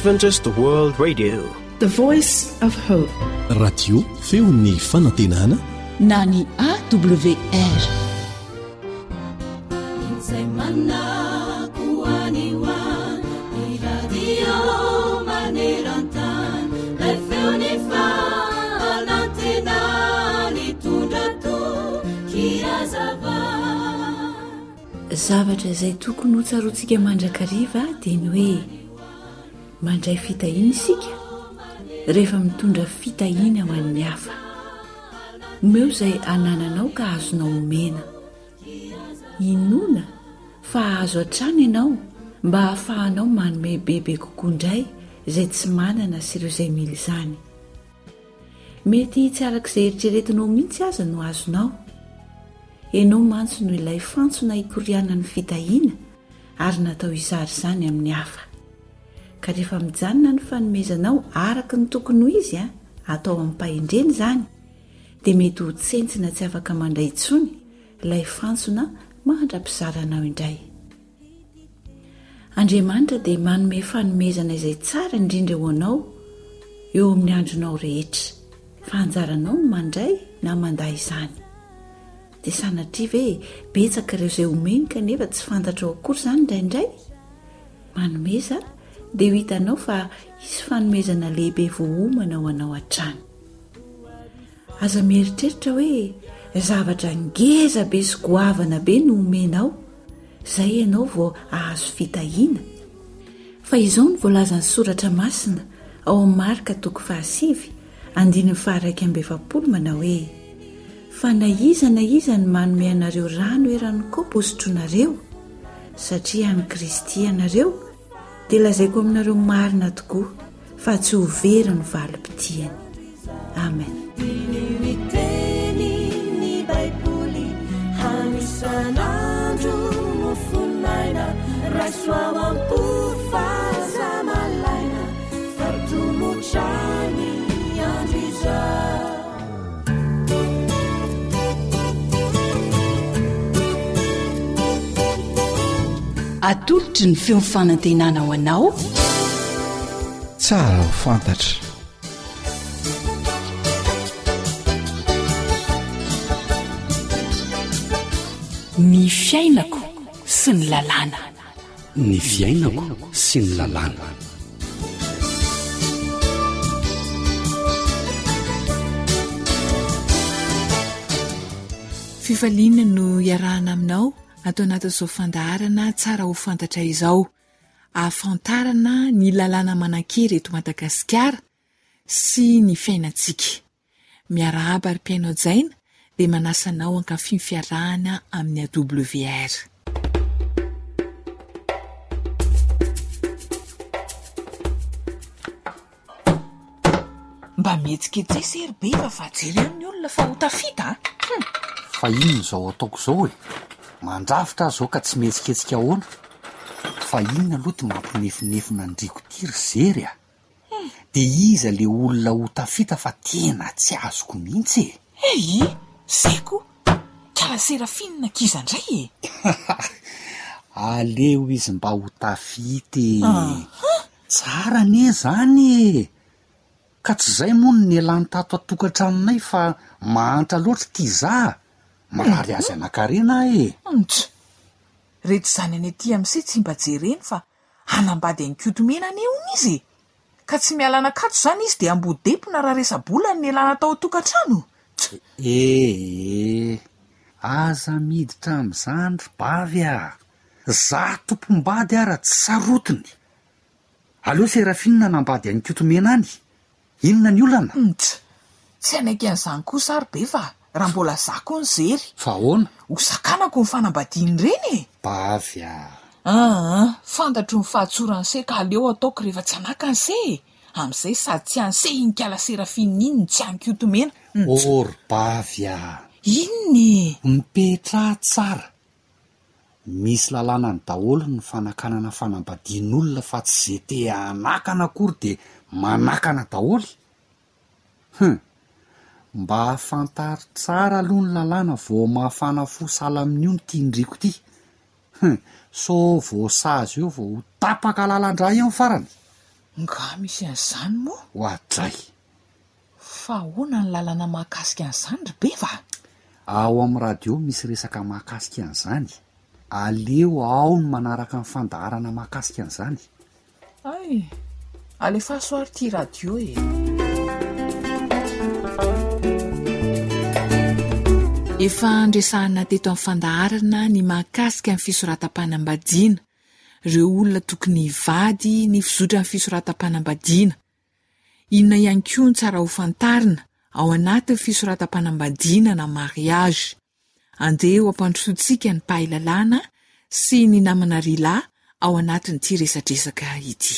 Adventist World Radio, the voice of hope. Radio feon'ny fanantenana na ny AWR. Zavatra izay tokony ho tsaroantsika mandrakariva dia ny hoe mandray fitahina isika rehefa mitondra fitahina ho an'ny hafa. Omeo izay anananao ka azonao omena. Inona fa azo hatrany ianao mba hahafahanao manome bebe kokoa indray izay tsy manana sy ireo izay mila izany. Mety tsy arak'izay eritreretinao mihitsy aza no azonao. Ianao mantso no ilay fantsona hikoriana ny fitahiana ary natao izary izany amin'ny hafa. Ka rehefa mijanona ny fanomezanao araka ny tokony ho izy atao amin'ny mpahendreny izany, dia mety ho tsentsina tsy afaka mandray intsony ilay fantsona mandra-pizaranao indray. Andriamanitra dia manome fanomezana izay tsara indrindra ho anao eo amin'ny andronao rehetra, fa anjaranao no mandray na manday izany. Dia sanatria ve betsaka ireo izay omeny kanefa tsy fantatrao akory izany indraindray? Manomeza dia ho hitanao fa isy fanomezana lehibe voaomana ho anao hatrany. Aza mieritreritra hoe zavatra ngeza be sy goavana be no omenao, izay ianao vao ahazo fitahiana. Fa izao no voalazan'ny soratra masina ao amin'ny Marka 7:1-7 manao hoe: fa na iza ny manome anareo rano eran'ny kaopy hosotroanareo, satria any Kristy ianareo, dia lazaiko aminareo marina tokoa fa tsy ho very ny valim-pitiany. Amen. Atolotry ny feo fanantenana ho anao tsara ho fantatra. Ny fiainako sy ny lalàna. Ny fiainako sy ny lalàna. Fifaliana no iarahana aminao atao anatin'izao fandaharana tsara ho fantatra izao. Ahafantarana ny lalàna manan-kery eto Madagasikara sy ny fiainantsika. Miarahaba ary mpiaino jaina dia manasanao ankafy fiarahana amin'ny AWR. Mba mihetsiketsy sery be fa jereo ny olona fa ho tafita. Fa ino izao ataoko izao mandrafitra zao ka tsy mihetsiketsika ahoana. Fa inona aloha ty mampinefinefina andriko tiry zery dia iza le olona ho tafita fa tena tsy azoko mihitsy Seko, kara Serafina kizandray aleo izy mba ho tafity. Tsara ne zany ka tsy zay moa ny elany tato atokantranonay fa mahantra loatra ty za marary azy anakarena Rehetra izany any aty amin'izay tsy mba jereny fa hanambady an'Kotomena any eo izy, ka tsy mialana akato izany izy dia ambodepona raha resa-bolany ny elana tao tokantrano. Aza miditra amin'izany ry bavy za tompom-bady ara tsy sarotiny. Aleo Serafina nambady any Kotomena any. Inona ny olana? Tsy anaikan'izany kosa ary be fa raha mbola zako ny zery. Fa ahoana? Ho sakanako ny fanambadiany ireny Bavy fantatro ny fahatsoran'ny se ka aleo ataoko rehefa tsy anaka ny se. Amin'izay sady tsy an'se inikala Serafina iny tsy any Kotomena. Ry bavy inony mipetra tsara. Misy lalàna ny daholo ny fanakanana fanambadian'olona fa tsy zay te anakana akory dia manakana daholo. Mba hafantary tsara aloha ny lalàna vao mahafana fo sala amin'io ny tiandriko ty. So voasazy io vao tapaka lalandra eo farany. nga misy an'izany moa ho adzay fa hoana ny lalana mahakasika an'izany ry be va ao amin'ny radio misy resaka mahakasika an'izany aleo ao ny manaraka ny fandaharana mahakasika an'izany ay alefa soary ty radio e efa andresahana teto amin'ny fandaharana ny mahakasika ny fisoratam-panambadiana ireo olona tokony hivady ny fizotra ny fisoratam-panambadiana inona ihany koa ny tsara ho fantarina ao anatin'ny fisoratam-panambadiana na mariazy andeha ho ampandrosoantsika ny mpahalalàna sy ny namana rila ao anatin'ity resadresaka ity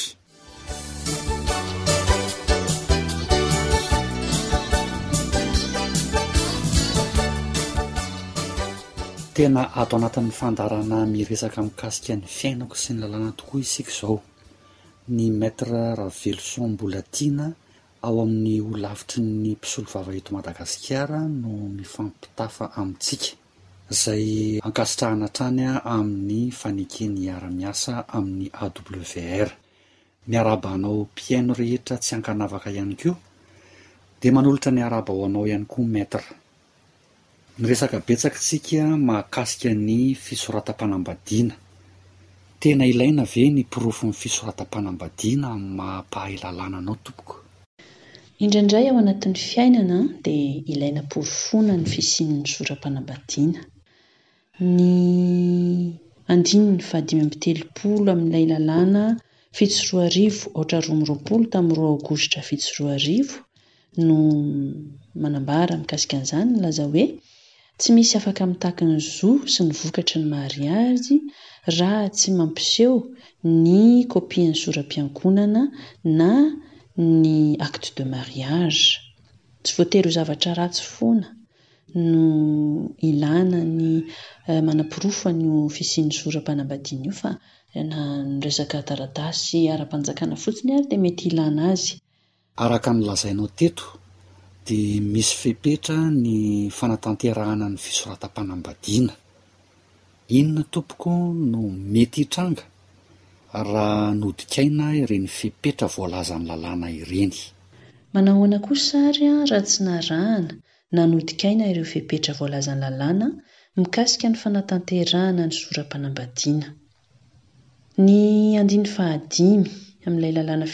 tena ato anatin'ny fandarana miresaka mikasika ny fiainako sy ny lalàna tokoa isika izao ny maître Ravelson Mbolatina ao amin'ny olavitry ny mpisolo vava eto Madagasikara no mifampitafa amintsika izay ankasitrahana trany amin'ny fanekeny hiara-miasa amin'ny AWR miarabanao mpiaino rehetra tsy ankanavaka ihany koa dia manolotra ny araba ho anao ihany koa maître ny resaka betsaka tsika mahakasika ny fisoratam-panambadiana tena ilaina ve ny pirofo ny fisoratam-panambadiana amin'ny mampahay lalàna anao tompoko indraindray ao anatin'ny fiainana dia ilaina porofona ny fisian'ny soram-panambadiana ny 5 amin'ilay lalàna 7/2022 tamin'ny 2 aogositra 7/2022 no manambara mikasika an'izany laza hoe tsy misy afaka mitahaka ny zo sy ny vokatry ny mariazy raha tsy mampiseho ny kopian'ny soram-piangonana na ny acte de mariage tsy voatery ho zavatra ratsy foana no ilana ny manapirofo ny fisian'ny soram-panambadiana io fa na ny resaka taratasy ara-panjakana fotsiny ary dia mety ilana azy araka ny lazainao teto dia misy fepetra ny fanatanterahana ny fisoratam-panambadiana inona tompoko no mety hitranga raha nodikaina ireny fepetra voalaza ny lalàna ireny manahoana kosa ary raha tsy narahana na nodikaina ireo fepetra voalaza ny lalàna mikasika ny fanatanterahana ny soram-panambadiana ny 5 amin'ilay lalàna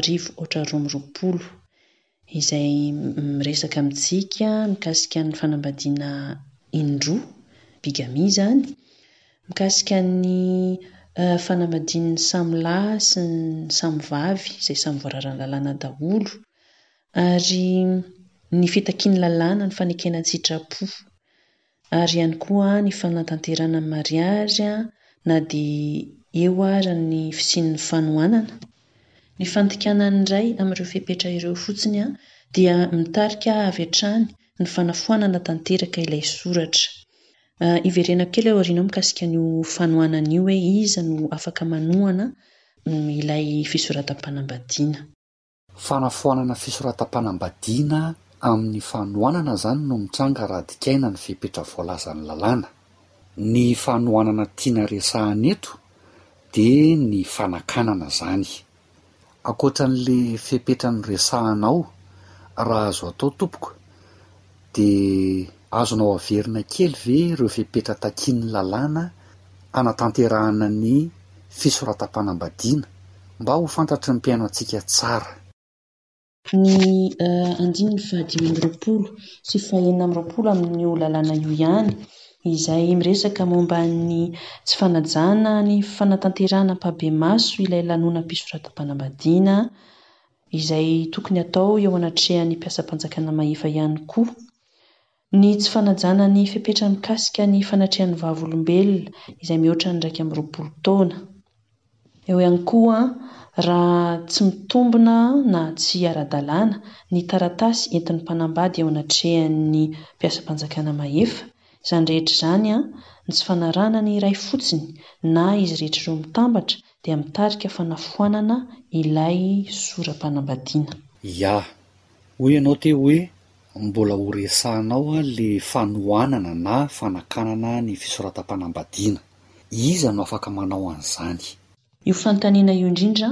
7/2022 izay miresaka amintsika mikasika ny fanambadiana indroa bigami zany mikasika ny fanambadian'ny samy lahy sy ny samy vavy izay samy voararany lalàna daholo ary ny fitakiany lalàna ny fanekena tsitrapo ary ihany koa ny fanatanterana mariazy na dia eo ara ny fisian'ny fanohanana ny fantikanany indray amin'ireo fepetra ireo fotsiny dia mitarika avy hatrany ny fanafoanana tanteraka ilay soratra iverena kely ao aoriana mikasika ny fanohanana io hoe iza no afaka manohana ilay fisoratam-panambadiana fanafoanana fisoratam-panambadiana amin'ny fanohanana zany no mitranga raha dikaina ny fepetra voalaza ny lalàna ny fanohanana tiana resahana eto dia ny fanakanana zany akoatran'le fepetra ny resahanao raha azo atao tompoko dia azonao averina kely ve ireo fepetra takian'ny lalàna anatanterahana ny fisoratam-panambadiana mba ho fantatry ny mpiaino antsika tsara ny 5/20 sy 6/20 amin'io lalàna io ihany izay miresaka momba ny tsy fanajana ny fanatanterahana mpabe maso ilay lanonam-pisoratam-panambadiana izay tokony atao eo anatrehan'ny mpiasam-panjakana mahefa ihany koa ny tsy fanajana ny fepetra mikasika ny fanatrehan'ny vavolombelona izay mihoatra ny 20 taona eo ihany koa raha tsy mitombina na tsy ara-dalàna ny taratasy entin'ny mpanambady eo anatrehan'ny mpiasam-panjakana mahefa izany rehetra izany ny tsy fanarana ny iray fotsiny na izy rehetra ireo mitambatra dia mitarika fanafoanana ilay soram-panambadiana ia hoy ianao te hoe mbola ho resahanao le fanohanana na fanakanana ny fisoratam-panambadiana iza no afaka manao an'izany io fanontaniana io indrindra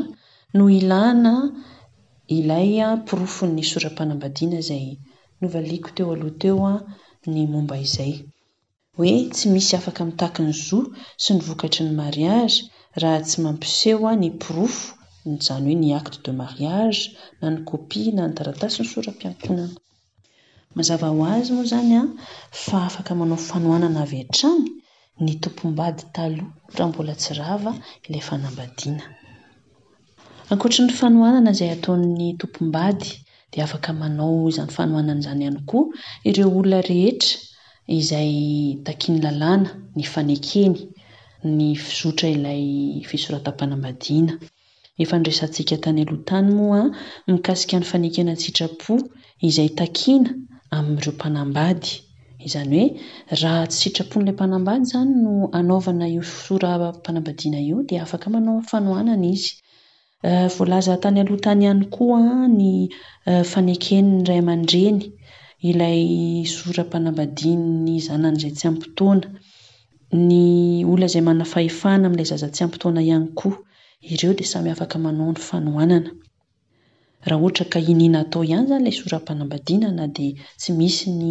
no ilana ilay porofony soram-panambadiana izay novaliako teo aloha teo ny momba izay hoe tsy misy afaka mitaka ny zo sy ny vokatry ny mariazy raha tsy mampiseho ny porofo izany hoe ny acte de mariage na ny kopia na ny taratasy ny soram-piankonana. Mazava ho azy moa izany fa afaka manao fanohanana avy hatrany ny tompom-bady taloha raha mbola tsy rava ilay fanambadiana. Ankoatra ny fanohanana izay ataon'ny tompom-bady dia afaka manao izany fanohanana izany ihany koa ireo olona rehetra izay takiany lalàna, ny fanekeny, ny fizotra ilay fisoratam-panambadiana. Efa nresantsika tany aloha tany moa mikasika ny fanekena sitrapo izay takiana amin'ireo mpanambady. Izany hoe raha tsy sitrapon'ilay mpanambady izany no anaovana io soram-panambadiana io dia afaka manao fanohanana izy. Voalaza tany aloha tany ihany koa ny faneken'ny ray aman-dreny ilay soram-panambadian'ny zanany izay tsy ampy-taona, ny olona izay manana fahefana amin'ilay zaza tsy ampy-taona ihany koa, ireo dia samy afaka manao ny fanohanana. Raha ohatra ka inina atao ihany izany ilay soram-panambadiana na dia tsy misy ny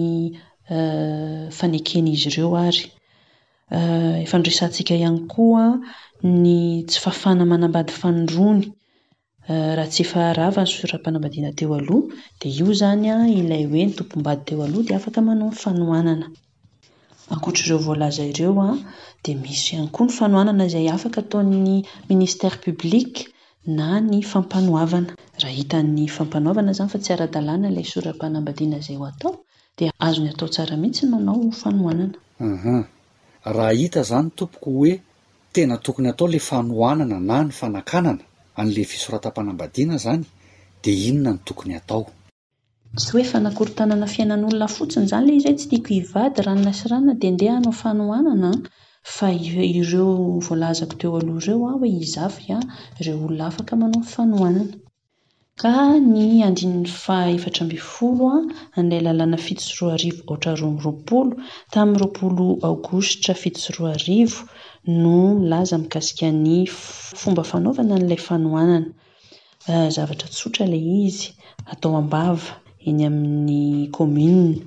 fanekeny izy ireo ary. Efa nresantsika ihany koa ny tsy fafana manambady fanondrony. Raha tsy efa rava ny soram-panambadiana teo aloha dia io izany ilay hoe ny tompom-bady teo aloha dia afaka manao ny fanohanana. Ankoatr'ireo voalaza ireo dia misy ihany koa ny fanohanana izay afaka ataon'ny ministère public na ny fampanohavana. Raha hitan'ny fampanohavana izany fa tsy ara-dalàna ilay soram-panambadiana izay ho atao dia azony atao tsara mihitsy manao fanohanana. Raha hita izany tompoko hoe tena tokony atao ilay fanohanana na ny fanakanana an'ilay fisoratam-panambadiana izany dia inona ny tokony atao? Tsy hoe fanakorontanana fiainan'olona fotsiny izany ilay izay tsy tiako hivady ranona sy ranona dia andeha hanao fanohanana, fa ireo voalazako teo aloha ireo hoe hizafy ireo olona afaka manao fanohanana. Ka ny 14 an'ilay lalàna 7/2024 tamin'ny 20 aogositra 7/2024 no milaza mikasika ny fomba fanaovana an'ilay fanohanana. Zavatra tsotra ilay izy, atao am-bava eny amin'ny commune,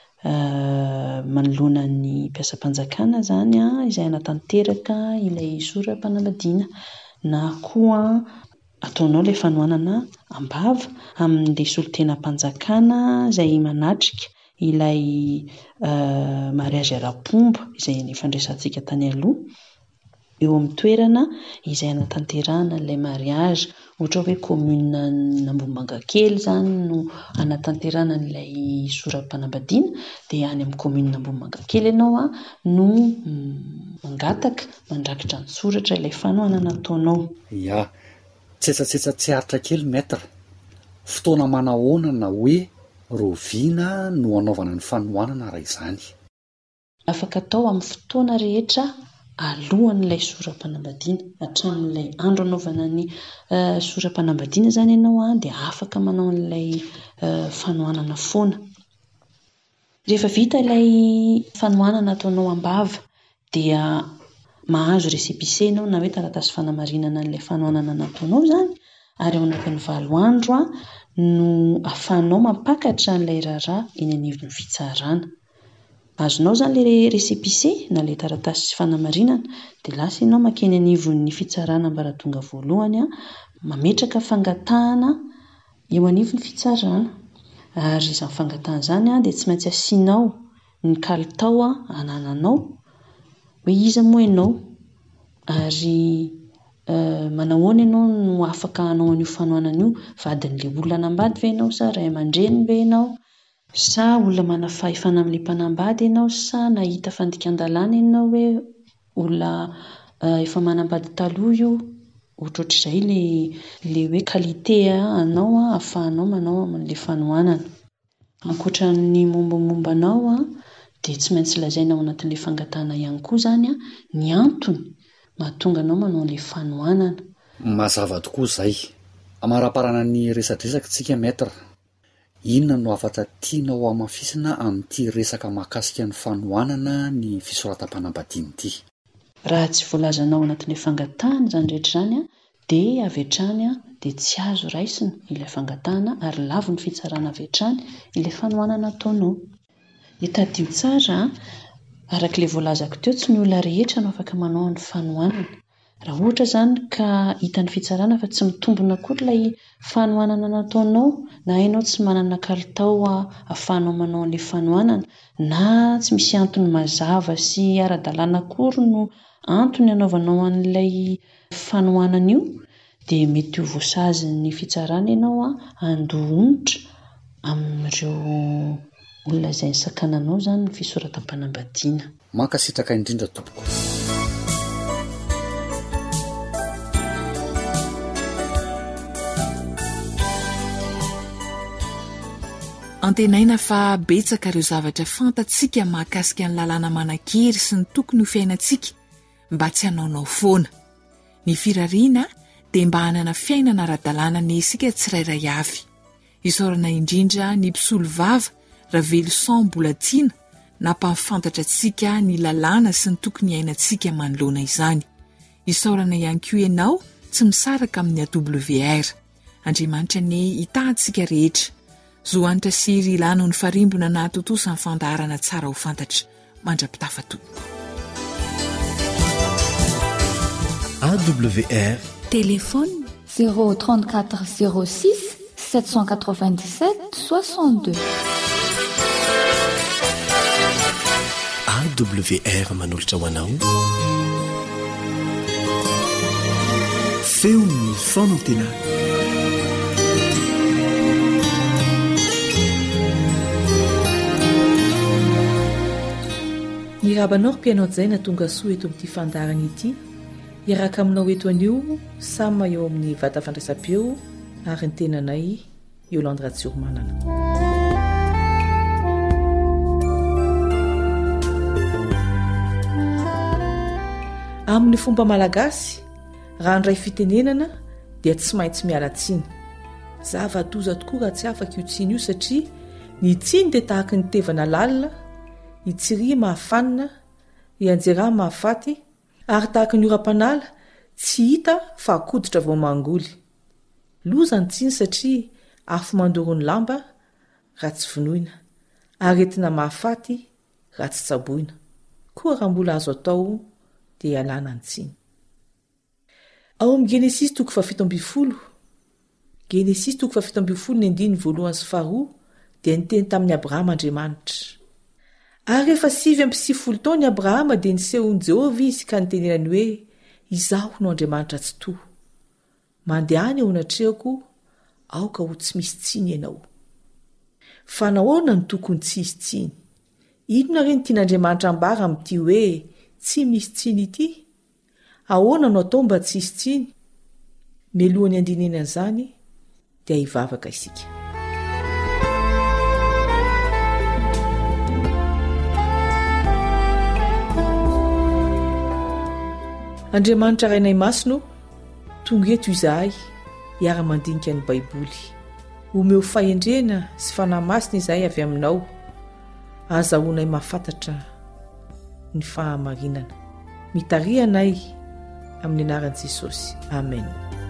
manoloana ny mpiasam-panjakana izany izay anatanteraka ilay soram-panambadiana, na koa ataonao ilay fanohanana am-bava amin'ilay solon-tenam-panjakana izay manatrika ilay mariazy ara-pomba izay efa nresantsika tany aloha eo amin'ny toerana izay anatanterahana ilay mariazy. Ohatra hoe commune Ambohimangakely izany no anatanterahana ilay soram-panambadiana dia any amin'ny commune Ambohimangakely ianao no mangataka mandrakitra ny soratra ilay fanohanana ataonao. Ya, tsetsatsetsat tsy haritra kely maître. Fotoana manahoana na hoe roviana no anaovana ny fanohanana raha izany? Afaka atao amin'ny fotoana rehetra alohan'ilay soram-panambadiana, hatramin'ilay andro anaovana ny soram-panambadiana izany ianao dia afaka manao an'ilay fanohanana foana. Rehefa vita ilay fanohanana ataonao am-bava dia mahazo récépissé ianao na hoe taratasy fanamarinana an'ilay fanohanana nataonao izany, ary ao anatin'ny 7 andro no ahafahanao mampakatra an'ilay raharaha eny anivon'ny fitsarana. Azonao izany ilay récépissé na ilay taratasy fanamarinana dia lasa ianao makeny anivon'ny fitsarana ambaratonga voalohany mametraka fangatahana eo anivon'ny fitsarana. Ary izany fangatahana izany dia tsy maintsy asianao ny kalitao anananao hoe iza moa ianao, ary manahoana ianao no afaka hanao an'io fanohanana io, vadin'ilay olona hanambady ve ianao sa ray aman-dreny ve ianao, sa olona mana fahefana amin'ilay mpanambady ianao, sa nahita fandikan-dalàna ianao hoe olona efa manambady taloha io. Ohatrohatr'izay ilay hoe qualité anao ahafahanao manao amin'ilay fanohanana. Ankoatra ny mombamombanao dia tsy maintsy lazaina ao anatin'ilay fangatahana ihany koa izany ny antony mahatonga anao manao ilay fanohanana. Mazava tokoa izay. Amaraparana ny resadresaka tsika maître. Inona no afatra tianao hamafisina amin'ity resaka mahakasika ny fanohanana ny fisoratam-panambadiana ity? Raha tsy voalazanao anatin'ilay fangatahana izany rehetra izany dia avy hatrany dia tsy azo raisina ilay fangatahana ary lavo ny fitsarana avy hatrany ilay fanohanana ataonao. Hitadio tsara arak'ilay voalazako teo, tsy ny olona rehetra no afaka manao ny fanohanana. Raha ohatra izany ka hita ny fitsarana fa tsy mitombona akory ilay fanohanana nataonao, na hainao tsy manana kalitao ahafahanao manao an'ilay fanohanana, na tsy misy antony mazava sy ara-dalàna akory no antony anaovanao an'ilay fanohanana io, dia mety ho voasazy ny fitsarana ianao andoha-onitra amin'ireo olona izay nisakananao izany ny fisoratam-panambadiana. Mankasitraka indrindra tompoko. Antenaina fa betsaka ireo zavatra fantatsika mahakasika ny lalàna manan-kery sy ny tokony ho fiainantsika mba tsy hanaonao foana. Ny firariana dia mba hanana fiainana ara-dalàna ny isika tsirairay avy. Isaorana indrindra ny mpisolo vava raha veloson mbola tiana na mpamifantatra antsika ny lalàna sy ny tokony hainantsika manoloana izany. Isaorana ihany koa ianao tsy misaraka amin'ny AWR. Andriamanitra ny hitantsika rehetra. Zohanitra siry ilano ny farimbona na totosa ny fandaharana tsara ho fantatra. Mandrapitafa-to. AWR. Téléphone 034 06 797 62. AWR manolotra ho anao. Feon'ny fonantena. Ny rabanao mpianao jaina tonga soa eto amin'ity fandarana ity, iaraka aminao eto anio sama eo amin'ny vata fandraisam-peo ary ny tenanay Yolande Ratsurmanana. Amin'ny fomba malagasy, raha andray fitenenana dia tsy maintsy miala tsiny. Zava-doza tokoa raha tsy afaka io tsiny io satria ny tsiny dia tahaka ny tevana lalina, itsiri mahafanina, ianjera mahafaty, ary tahaka ny oram-panala tsy hita fa akoditra vao mangoly. Loza ny tsiny satria afo mandoro ny lamba raha tsy vonoina, aretina mahafaty raha tsy tsaboina. Koa raha mbola azo atao dia alana ny tsiny. Ao amin'ny Genesis 17:7, Genesis 17:1 dia niteny tamin'ny Abrahama Andriamanitra. Ary efa 7 taona Abrahama dia nisehony Jehovah izy ka nitenenany hoe, izaho no Andriamanitra tsy to. Mandehany ao anatrehako, aoka ho tsy misy tsiny ianao. Fa nahoana ny tokony tsy hisy tsiny? Inona re ny tian'Andriamanitra ambara amin'ity hoe tsy misy tsiny ity? Ahoana no atao mba tsy hisy tsiny? Melohany andinenana izany dia hivavaka isika. Andriamanitra rainay masino, tonga eto izahay hiara-mandinika ny Baiboly. Omeo fahendrena sy fanahy masina izahay avy aminao, azahoanay mahafantatra ny fahamarinana. Mitarianay amin'ny anaran'i Jesosy. Amen.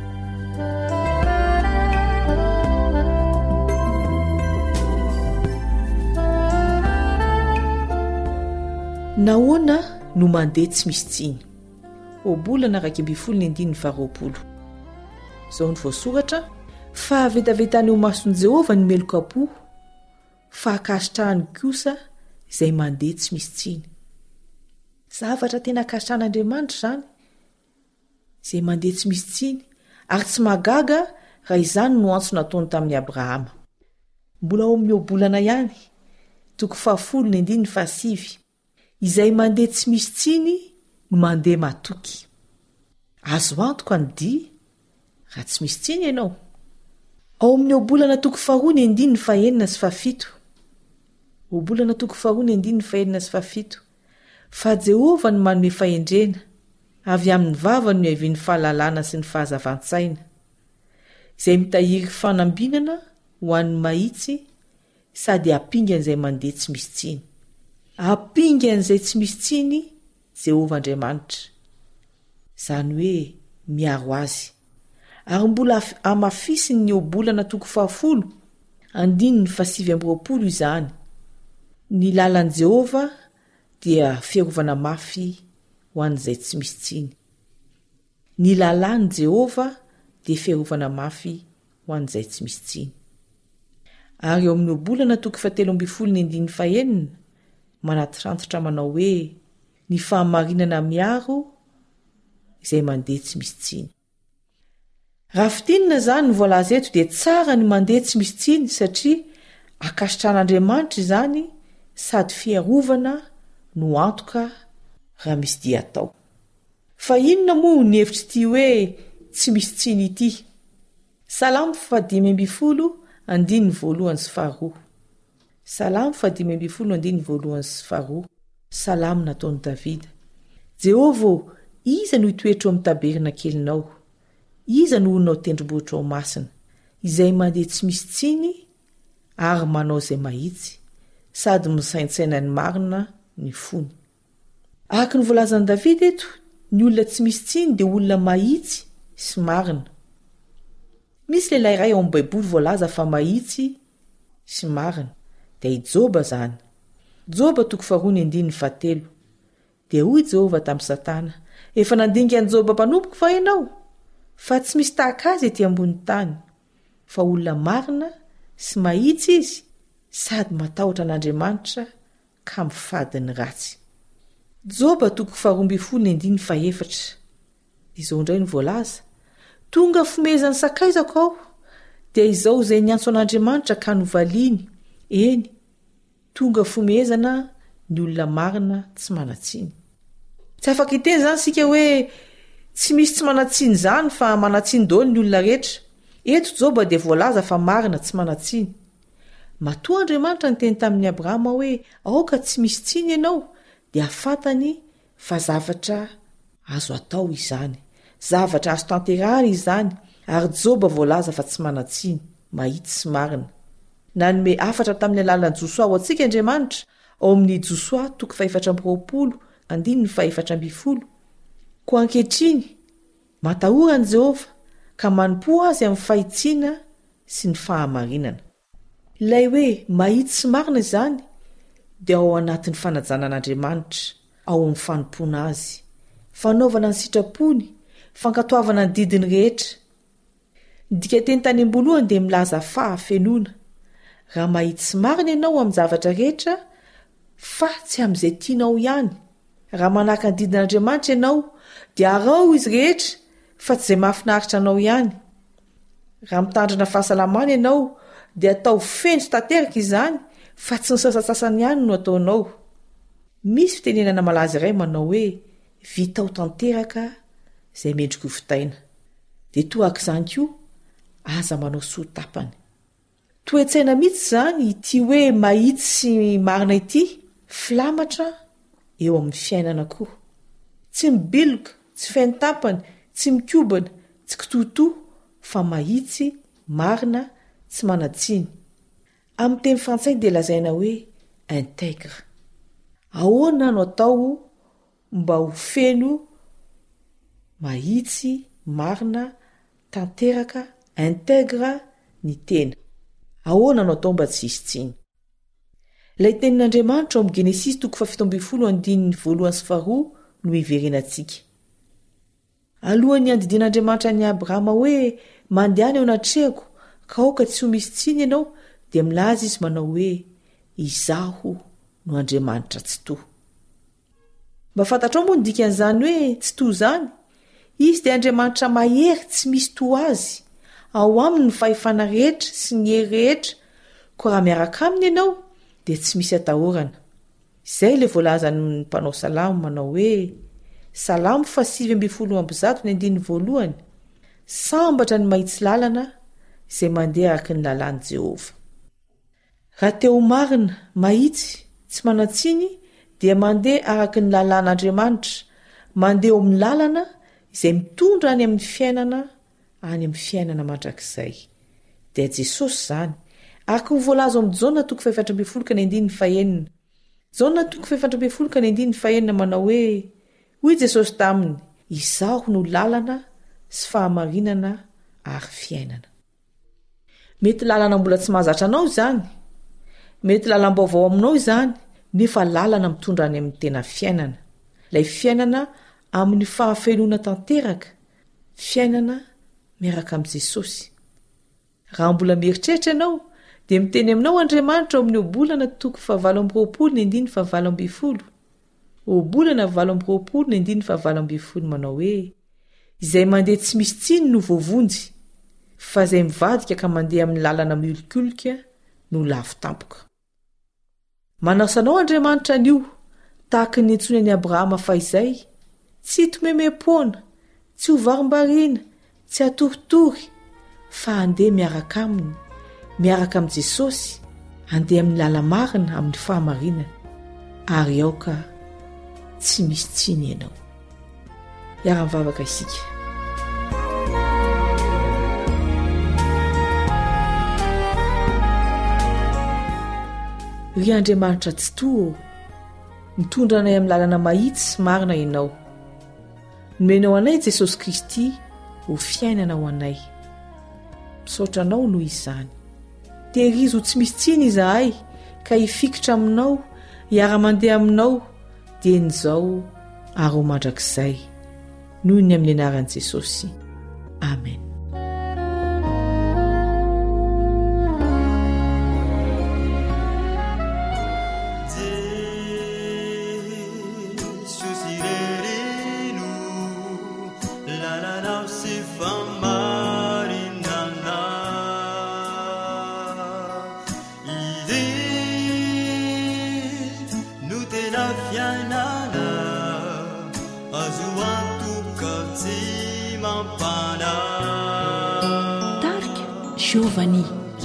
Nahoana no mandeha tsy misy tsiny? Obolana 2:20. Izao ny voasoratra, fa vetavetany ho mason'i Jehovah ny meloka-po, fa akasitrahany kosa izay mandeha tsy misy tsiny. Zavatra tena akasitrahan'Andriamanitra izany, izay mandeha tsy misy tsiny, ary tsy magaga raha izany no antso nataony tamin'ny Abrahama. Mbola ao amin'ny obolana ihany, 10:7, izay mandeha tsy misy tsiny no mandeha matoky. Azo antoka ny di raha tsy misy tsiny ianao. Ao amin'ny obolana 2:9-7, obolana 2:9-7, fa Jehovah no manome fahendrena, avy amin'ny vava no hiaviany fahalalana sy ny fahazavan-tsaina, izay mitahiry fanambinana ho an'ny mahitsy sady apingan'izay mandeha tsy misy tsiny. Apingan'izay tsy misy tsiny Jehovah Andriamanitra, izany hoe miaro azy, ary mbola amafisiny ny obolana toko 10 andiny ny 720 izany. Ny lalan'i Jehova dia fiarovana mafy ho an'izay tsy misy tsiny. Ny lalan'i Jehova dia fiarovana mafy ho an'izay tsy misy tsiny. Ary eo amin'ny obolana toko 7:1 manatrantotra manao hoe ny fahamarinana miaro izay mandeha tsy misy tsiny. Raha fitinina zany ny voalaza eto dia tsara ny mandeha tsy misy tsiny satria akasitran'Andriamanitra izany sady fiarovana no antoka raha misy dia atao. Fa inona moa ny hevitry ity hoe tsy misy tsiny ity? Salamo 5:1-2. Salamo 5:1-2. Salamo nataon'i Davida. Jehova, iza no hitoetra eo amin'ny tabernakelinao? Iza no honao tendrombohitra ao masina, izay mandeha tsy misy tsiny ary manao izay mahitsy, sady misaintsaina ny marina ny fony. Araka ny voalazan'i Davida eto, ny olona tsy misy tsiny dia olona mahitsy sy marina. Misy lehilahy iray ao amin'ny Baiboly voalaza fa mahitsy sy marina, dia i Joba zany. Joba 2:7. Dia hoy Jehova tamin'i Satana, efa nandinika an'i Joba mpanompoka fa ianao, fa tsy misy tahaka azy ety ambony tany, fa olona marina sy mahitsy izy, sady matahotra an'Andriamanitra ka mifady ny ratsy. Joba 2:4. Izao indray ny voalaza, tonga fomezan'ny sakaizako aho, dia izao izay ny antso an'Andriamanitra ka novaliany. Eny, tonga fomezana ny olona marina tsy manatsiny. Tsy afaka iteny zany sika hoe tsy misy tsy manatsiny zany fa manatsiny daholo ny olona rehetra. Eto Joba dia voalaza fa marina tsy manatsiny. Matoa Andriamanitra ny teny tamin'ny Abrahama hoe aoka tsy misy tsiny ianao, dia fantany fa zavatra azo atao izany, zavatra azo tanterahana izany. Ary Joba voalaza fa tsy manatsiny, mahitsy sy marina. Nanome afatra tamin'ny alalan'ny Josoa ho antsika Andriamanitra ao amin'ny Josoa 4:4-5. Ko ankehitriny matahorany Jehova ka manompo azy amin'ny fahitsiana sy ny fahamarinana. Ilay hoe mahitsy sy marina izany dia ao anatin'ny fanajanan'Andriamanitra, ao amin'ny fanompoana azy, fanaovana ny sitrapony, fankatoavana ny didiny rehetra. Ny dikateny tany am-boalohany dia milaza fahafenoana. Raha mahitsy sy marina ianao amin'ny zavatra rehetra, fa tsy amin'izay tianao ihany. Raha manaka ny didin'Andriamanitra ianao, dia arao izy rehetra, fa tsy izay mahafinaritra anao ihany. Raha mitandrina fahasalamana ianao, dia atao feno sy tanteraka izany, fa tsy ny sasasasany ihany no ataonao. Misy fitenenana malaza iray manao hoe vitao tanteraka izay mendrika ho vitaina. Dia toaka izany koa, aza manao soa tapany. Toetsaina mihitsy zany ity hoe mahitsy sy marina ity, filamatra eo amin'ny fiainana koa. Tsy mibiloka, tsy feno tapany, tsy mikobana, tsy kitoto, fa mahitsy, marina, tsy manatsiny. Amin'ny teny frantsay dia lazaina hoe intègre. Ahoana no atao mba ho feno mahitsy, marina, tanteraka, intègre ny tena? Ahoana no atao mba tsy hisy tsiny? Ilay tenin'Andriamanitra ao amin'ny Genesis 17:1-2 no iverenantsika. Alohan'ny andidian'Andriamanitra ny Abrahama hoe mandehana eo anatrehako ka aoka tsy ho misy tsiny ianao, dia milaza izy manao hoe izaho no Andriamanitra tsy toa. Mba fantatrao moa ny dikan'izany hoe tsy toa zany, izy dia Andriamanitra mahery tsy misy toa azy, ao aminy ny fahefana rehetra sy ny hery rehetra, ko raha miaraka aminy ianao dia tsy misy atahorana. Izay ilay voalazan'ny mpanao salamo manao hoe Salamo 5:1 sambatra ny mahitsy lalana izay mandeha araka ny lalan'i Jehova. Raha teo marina, mahitsy, tsy manatsiny dia mandeha araka ny lalàn'Andriamanitra, mandeha eo amin'ny lalana izay mitondra any amin'ny fiainana mandrakizay. Dia Jesosy izany, araka ny voalaza amin'ny Jaona 4:1. Jaona 4:1 manao hoe hoy Jesosy taminy, izaho no lalana sy fahamarinana ary fiainana. Mety lalana mbola tsy mahazatra anao izany, mety lalam-baovao aminao izany, nefa lalana mitondra any amin'ny tena fiainana. Ilay fiainana amin'ny fahafenoana tanteraka, fiainana miaraka amin'i Jesosy. Raha mbola mieritreritra ianao dia miteny aminao Andriamanitra ao amin'ny Obolana 7:20, Obolana 7:20 manao hoe: izay mandeha tsy misy tsiny no voavonjy, fa izay mivadika ka mandeha amin'ny lalana miolikolika no lavo tampoka. Manasanao Andriamanitra anio tahaka ny nentsony any Abrahama fa izay: tsy tomemem-poana, tsy hovarim-bariana, tsy atoritory, fa andeha miaraka aminy, miaraka amin'i Jesosy, andeha amin'ny lala marina amin'ny fahamarinana, ary aoka tsy misy tsiny ianao. Iara-mivavaka isika. Ry Andriamanitra tsy toa, mitondra anay amin'ny lalana mahitsy sy marina ianao. Nomenao anay Jesosy Kristy ho fiainana ho anay. Misaotra anao noho izany. Tehirizy ho tsy misy tsiny izahay ka hifikitra aminao, hiara-mandeha aminao dia nizao ary ho mandrakizay. Noho ny amin'ny anaran'i Jesosy. Amen. Giovanni.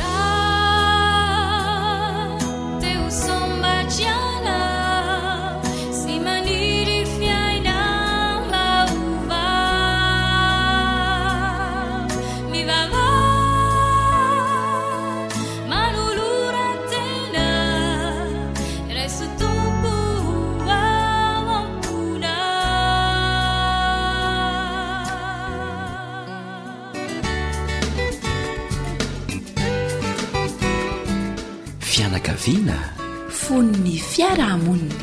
Fianakaviana fon'ny fiarahamonina.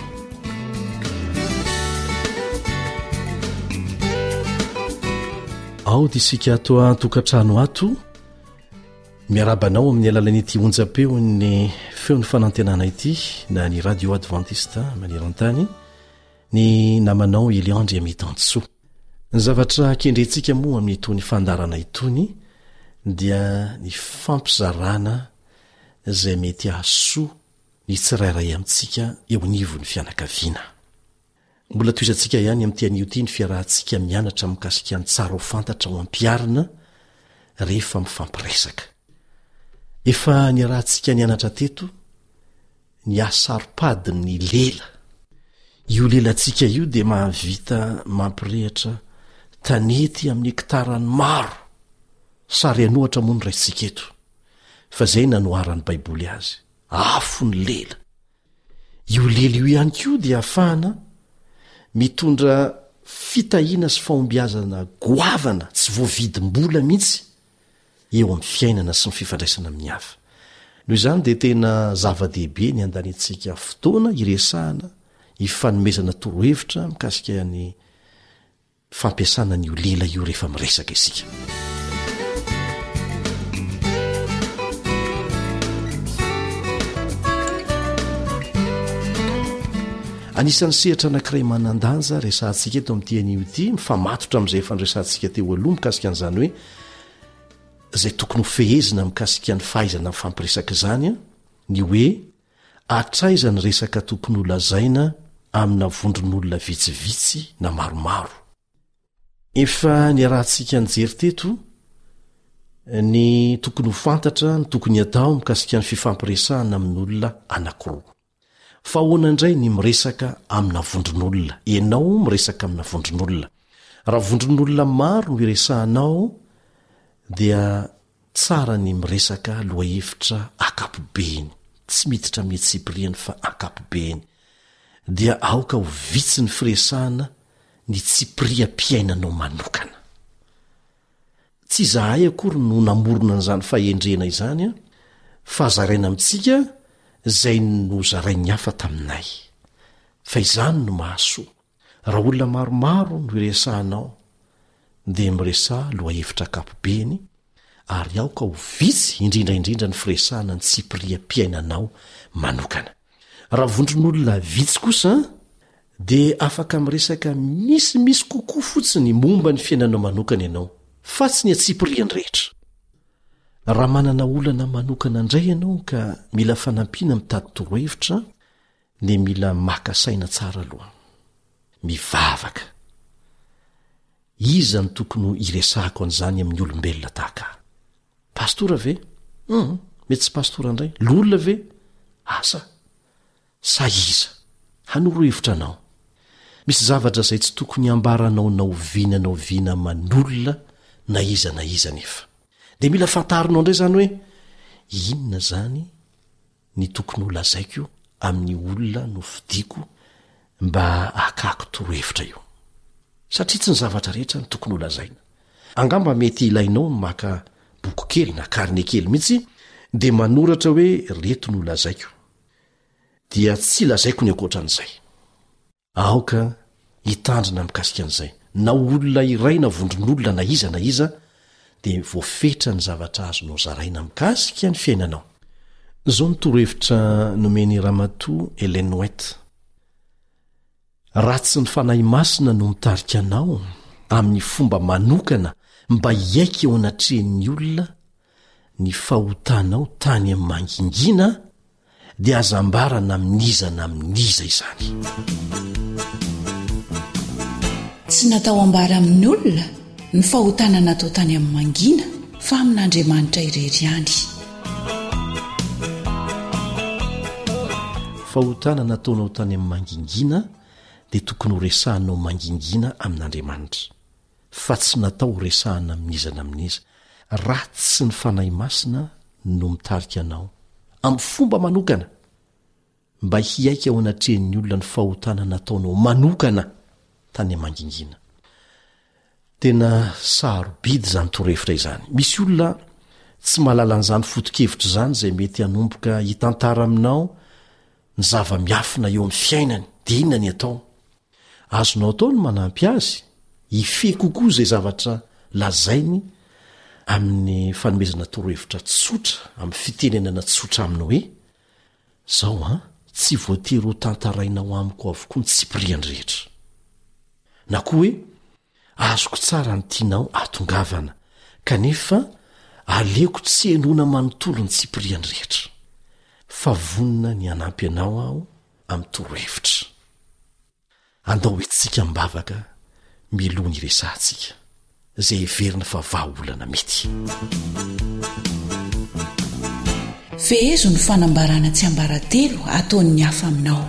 ao dia isika ato an-tokantrano ato miarabanao amin'ny alalan'ity onjam-peo ny feon'ny fanantenana ity na ny radio adventiste maneran-tany ny namanao Eliandre Mitansoa. Ny zavatra kendrentsika moa amin'itony fandarana itony dia ny fampizarana izay mety hahasoa ny tsirairay amintsika eo anivon'ny fianakaviana. Mbola toizantsika ihany amin'ity anio ity ny fiarahantsika mianatra mikasika ny tsara ho fantatra ho ampiarina rehefa mifampiresaka. Efa niarahantsika nianatra teto ny asaropadin'ny lela. Io lelantsika io dia mahavita mampirehitra tanety amin'ny hektarany maro sary anohatra moa ny raisitsika eto. Fa zay nanoaran'ny Baiboly azy. Afo ny lela. Io lela io ihany koa dia ahafahana mitondra fitahiana sy fahombiazana goavana tsy voavidim-bola mihitsy eo amin'ny fiainana sy ny fifandraisana amin'ny hafa. Noho izany dia tena zava-dehibe ny andanitsika fotoana iresahana hifanomezana torohevitra mikasika ny fampiasana n'io lela io rehefa miresaka isika. Anisan'ny sehatra anankiray manan-danja resahantsika eto amin'ity anio ity mifamatotra amin'izay fandraisantsika teo aloha mikasika an'izany hoe izay tokony ho fehezina mikasika ny fahaizana ny fampiresaka izany ny hoe atraiza ny resaka tokony ho lazaina amina vondron'olona vitsivitsy na maromaro. Efa niarahantsika nijery teto ny tokony ho fantatra ny tokony atao mikasika ny fifampiresahana amin'olona anankiroa. Fa ahoana indray ny miresaka amina vondron'olona. Ianao miresaka amina vondron'olona. Raha vondron'olona maro no iresahanao dia tsara ny miresaka loha hevitra akapobeny, tsy miditra amin'ny tsipiriany fa akapobeny. Dia aoka ho vitsy ny firesahana ny tsipiria-piainanao manokana. tsy zahay akory no namorona n'izany fahendrena izany a fa zaraina amintsika zay no zarainy hafa taminay fa izany no mahasoa raha olona maromaro no iresahanao dia miresa loha hevitra kapobeny ary aoka ho vitsy indrindraindrindra ny firesahana ny tsipiriam-piainanao manokana raha vondron'olona vitsy kosa dia afaka miresaka misimisy kokoa fotsiny momba ny fiainanao manokana ianao fa tsy ny atsipiriany rehetra raha manana olana manokana indray ianao ka mila fanampiana mitady torohevitra dia mila maka-saina tsara aloha mivavaka iza ny tokony iresahako an'izany amin'ny olombelona tahaka pastora ve mety tsy pastora indray lolona ve asa sa iza hanoro hevitra anao misy zavatra izay tsy tokony ambaranao naoviananao viana manolona na iza nefa dia mila fantarinao indray zany hoe inona zany ny tokony holazaiko amin'ny olona no fidiako mba akako torohevitra io satria tsy ny zavatra rehetra ny tokony holazaina angamba mety ilainao ny maka boky kely na karne kely mihitsy dia manoratra hoe reto ny holazaiko dia tsy lazaiko ny akoatran'izay aoka hitandrina mikasika an'izay na olona iray na vondron'olona na iza dia voafetra ny zavatra azo no zaraina mikasika ny fiainanao zao ny torohevitra nomeny Ramatoa Ellen White ratsy ny fanahy masina no mitarika anao amin'ny fomba manokana mba hiaika eo anatrehan'ny olona ny fahotanao tany amin'ny mangingina dia azambarana amin'izana izany tsy natao ambara amin'ny olona ny fahotana natao tany amin'ny mangina fa amin'Andriamanitra irery ihany fahotana nataonao tany amin'ny mangingina dia tokony horesahanao mangingina amin'Andriamanitra fa tsy natao horesahana amin'izana ratsy ny fanahy masina no mitarika anao amin'ny fomba manokana mba hiaika ao anatrehan'ny olona ny fahotana nataonao manokana tany amangingina tena sarobidy zany torohevitra izany misy olona tsy mahalala n'izany foto-kevitra izany izay mety hanomboka hitantara aminao ny zava-miafina eo amin'ny fiainany dia inona ny atao azonao atao ny manampy azy hife kokoa izay zavatra lazainy amin'ny fanomezana torohevitra tsotra amin'ny fitenenana tsotra aminy hoe zao tsy voatery ho tantarainao amiko avokoa ny tsipiriany rehetra na koa hoe azoko tsara ny tianao atongavana kanefa aleoko tsy henona manontolo ny tsipiriany rehetra fa vonina ny anampy anao aho amin'ny torohevitra andao hoentsika mibavaka milohany iresantsika zay heverina fa vahaolana mety fehezo ny fanambarana tsy ambaratelo ataon'ny hafa aminao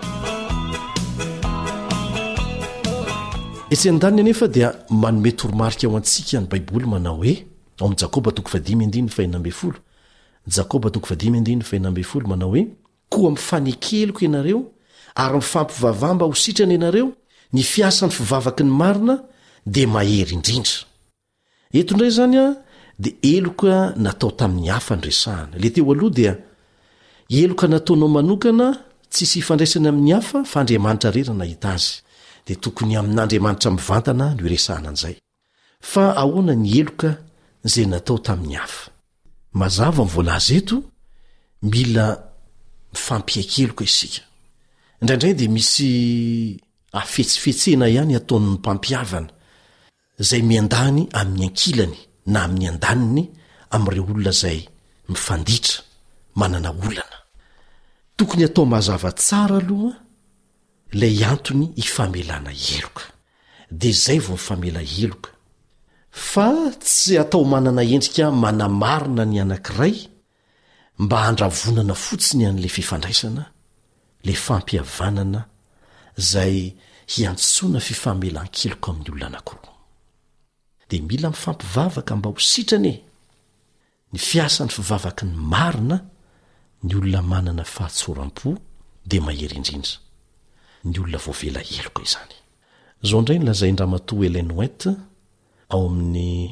etsy an-daniny anefa dia manome toromarika ao antsika ny baiboly manao hoe ao amin'ny Jakoba 5:5 Jakoba 5:5 manao hoe koa mifanekeliko ianareo ary mifampivavah mba ho sitrana ianareo ny fiasa ny fivavaky ny marina dia mahery indrindra eto indray zany dia eloka natao tamin'ny hafa ny resahana le teo aloha dia eloka nataonao manokana tsisy ifandraisana amin'ny hafa fa Andriamanitra rera nahita azy dia tokony amin'Andriamanitra mivantana no iresahana an'izay fa ahoana ny eloka izay natao tamin'ny hafa mazava ny voalaza eto mila mifampiaikeloka isika indraindray dia misy afetsifetsena ihany ataon'ny mpampiavana izay miandany amin'ny ankilany na amin'ny andaniny amin'ireo olona izay mifanditra manana olana tokony atao mazava tsara aloha ilay antony hifamelana eloka dia izay vao mifamela eloka fa tsy atao manana endrika manamarina ny anankiray mba handravonana fotsiny an'ilay fifandraisana ilay fampihavanana izay hiantsoana fifamelan-keloka amin'ny olona anankiroa dia mila mifampivavaka mba ho sitrany ny fiasan'ny fivavaky ny marina ny olona manana fahatsoram-po dia mahery indrindra ny olona voavela eloka izany zao indray ny lazain-Ramatoa Ellen White ao amin'ny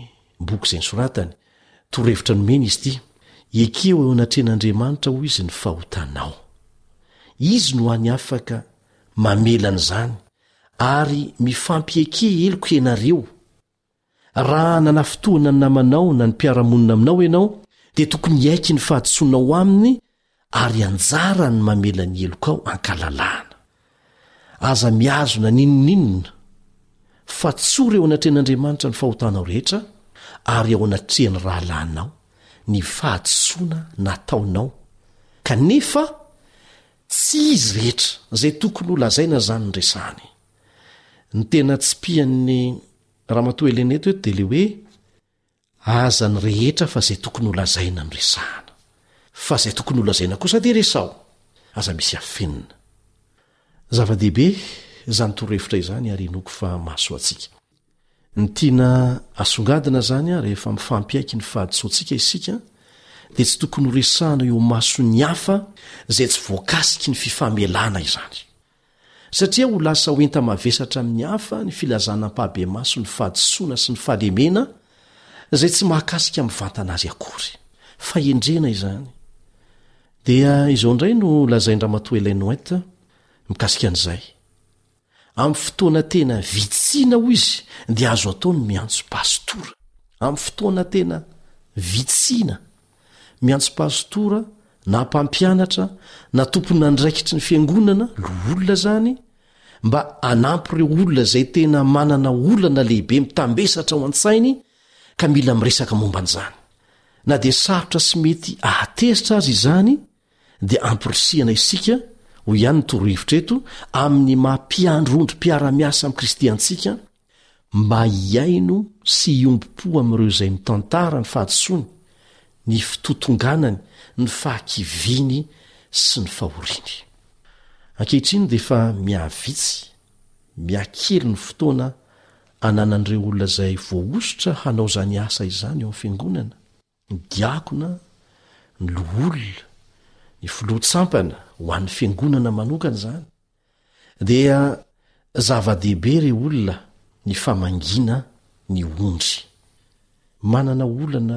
boky izay nysoratany torevitra nomeny izy ity ekeo eo anatren'andriamanitra hoy izy ny fahotanao izy no any afaka mamelana izany ary mifampieke eloko ianareo raha nana fotoana ny namanao na ny mpiaramonina aminao ianao dia tokony iaiky ny fahadosoanao aminy ary anjara ny mamela ny eloko ao ankalalahana aza miazona ninoninona fa tsory eo anatren'andriamanitra ny fahotanao rehetra ary ao anatrehany rahalahinao ny fahadosoana nataonao kanefa tsy izy rehetra izay tokony ho lazaina zany ny resahany ny tena tsy pian'ny ramatoa eleneto eto dia le hoe aza ny rehetra fa izay tokony ho lazaina ny resahana fa izay tokony ho lazaina kosa dia resao aza misy afenina zava-dehibe zany torohevitra izany ary noko fa maso atsika ny tiana asongadina zany a rehefa mifampiaiky ny fahadosoantsika isika dia tsy tokony ho resahana eo masony hafa izay tsy voakasiky ny fifamelana izany satria ho lasa hoenta mavesatra amin'ny hafa ny filazana mpahabe maso ny fahadosoana sy ny fahalemena izay tsy mahakasika amin'ny vantana azy akory fa endrena izany dia izao indray no lazain-dramatoa Ellen-White mikasika an'izay amin'ny fotoana tena vitsiana ho izy dia azo ataony miantso pastora amin'ny fotoana tena vitsiana miantso pastora na mpampianatra na tompona ndraikitry ny fiangonana olona zany mba anampy ireo olona izay tena manana olana lehibe mitambesatra ao an-tsainy ka mila miresaka momba an'izany na dia sarotra sy mety ahatezitra azy izany dia ampirisihana isika ho ihany ny torohevitra eto amin'ny mampiandrondro mpiara-miasa amin'ny kristiantsika mba hiaino sy hiombo-po amin'ireo izay mitantara ny fahadosoany ny fitotonganany ny fahakiviany sy ny fahoriany ankehitriny dia efa miavitsy miakely ny fotoana ananan'ireo olona izay voaositra hanao zany asa izany eo amin'ny fiangonana ny diakona ny loholona ny filohatsampana ho an'ny fiangonana manokana izany dia zava-dehibe ireo olona ny famangina ny ondry manana olana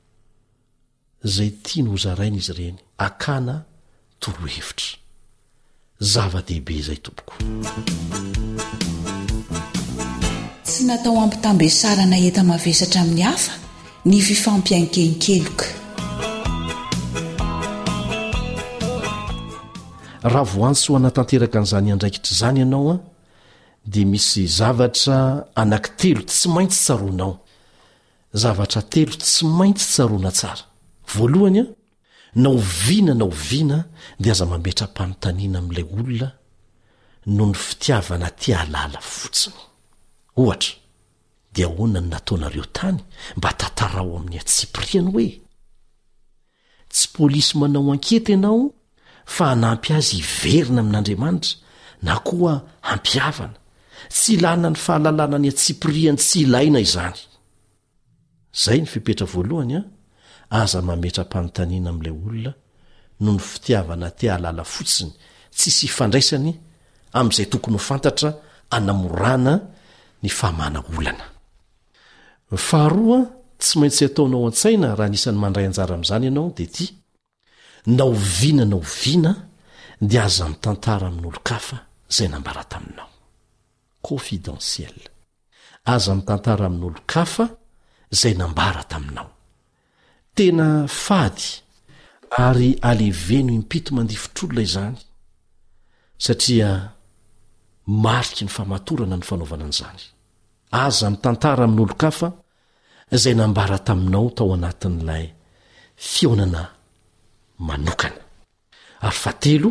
izay tia ny hozaraina izy ireny akana torohevitra zava-dehibe izay tompoko tsy natao ampitambesarana eta mavesatra amin'ny hafa ny fifampiankenikeloka raha voantso ho anatanteraka an'izany andraikitra izany ianao a dia misy zavatra anankitelo tsy maintsy tsaroanao zavatra telo tsy maintsy tsaroana tsara voalohany a na oviana dia aza mametram-panontaniana amin'ilay olona no ny fitiavana tia halala fotsiny ohatra dia ahoana ny nataonareo tany mba tantarao amin'ny atsipiriany hoe tsy polisy manao ankety ianao fa hanampy azy hiverina amin'Andriamanitra na koa hampiavana tsy ilana ny fahalalana ny atsipiriany tsy ilaina izany zay ny fipetra voalohany a aza mametram-panontaniana amin'ilay olona no ny fitiavana tia halala fotsiny tsy sy fandraisany amin'izay tokony ho fantatra anamorana ny famana olana faharoa tsy maintsy ataonao an-tsaina raha nisan'ny mandray anjara amin'izany ianao dia ty na oviana dia aza mitantara amin'olo-kafa izay nambara taminao confidentiel aza mitantara amin'olo-kafa izay nambara taminao tena fady ary aleveno impito mandifotr'olona izany satria mariky ny famatorana ny fanaovana an'izany aza mitantara amin'olo-kafa izay nambara taminao tao anatin'ilay fionana manokana ary fatelo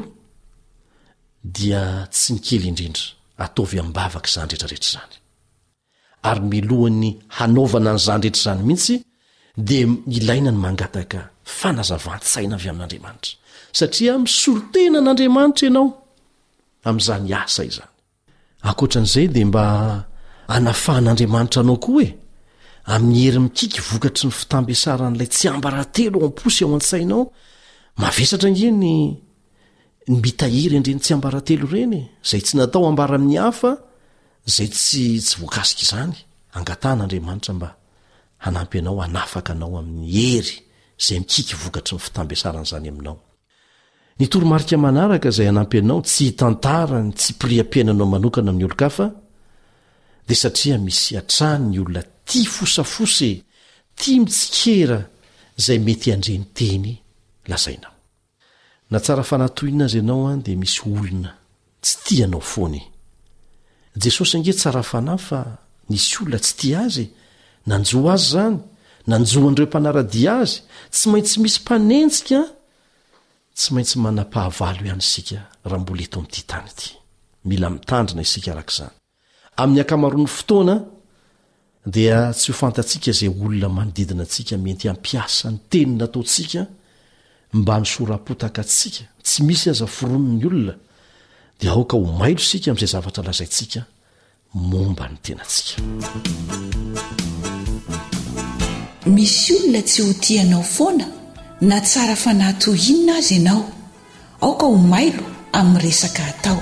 dia tsy nikely indrindra ataovy ambavaka izany rehetrarehetra izany ary milohan'ny hanaovana an'izany rehetra izany mihitsy dia ilaina ny mangataka fanazavantsaina avy amin'Andriamanitra satria misolotena an'Andriamanitra ianao amin'izany asa izany ankoatran'izay dia mba anafahan'Andriamanitra anao koa hoe amin'ny hery mikiky vokatry ny fitambesaran'ilay tsy ambarahatelo ao am-posy ao an-tsainao mavesatra ingeny ny mitahiry endreny tsy ambarahatelo ireny izay tsy natao ambara amin'ny hafa izay tsy voakasika izany angatan'Andriamanitra mba hanampy anao hanafaka anao amin'ny hery zay mikiky vokatry ny fitambesaran'izany aminao. Ny toromarika manaraka izay hanampy anao tsy hitantarany tsy priam-piainanao manokana amin'ny olo-kafa dia satria misy atrany ny olona tia fosafosy tia mitsikera izay mety handreny teny lazainao. Na tsara fanatoina azy ianao a dia misy olona tsy tianao foany. Jesosy ange tsara fanahy fa nisy olona tsy tia azy, nanjo azy zany, nanjoan'ireo mpanaradia azy, tsy maintsy misy mpanenjika, tsy maintsy manam-pahavalo ihany isika raha mbola eto amin'ity tany ity. Mila mitandrina isika arak'izany. Amin'ny ankamaroan'ny fotoana dia tsy ho fantatsika izay olona manodidina antsika mety hampiasa ny teny nataontsika mba nisorapotaka atsika, tsy misy aza foronon'ny olona, dia aoka ho mailo isika amin'izay zavatra lazaintsika momba ny tenantsika. Misy olona tsy ho tianao foana na tsara fanahy toy inona azy ianao, aoka ho mailo amin'ny resaka atao.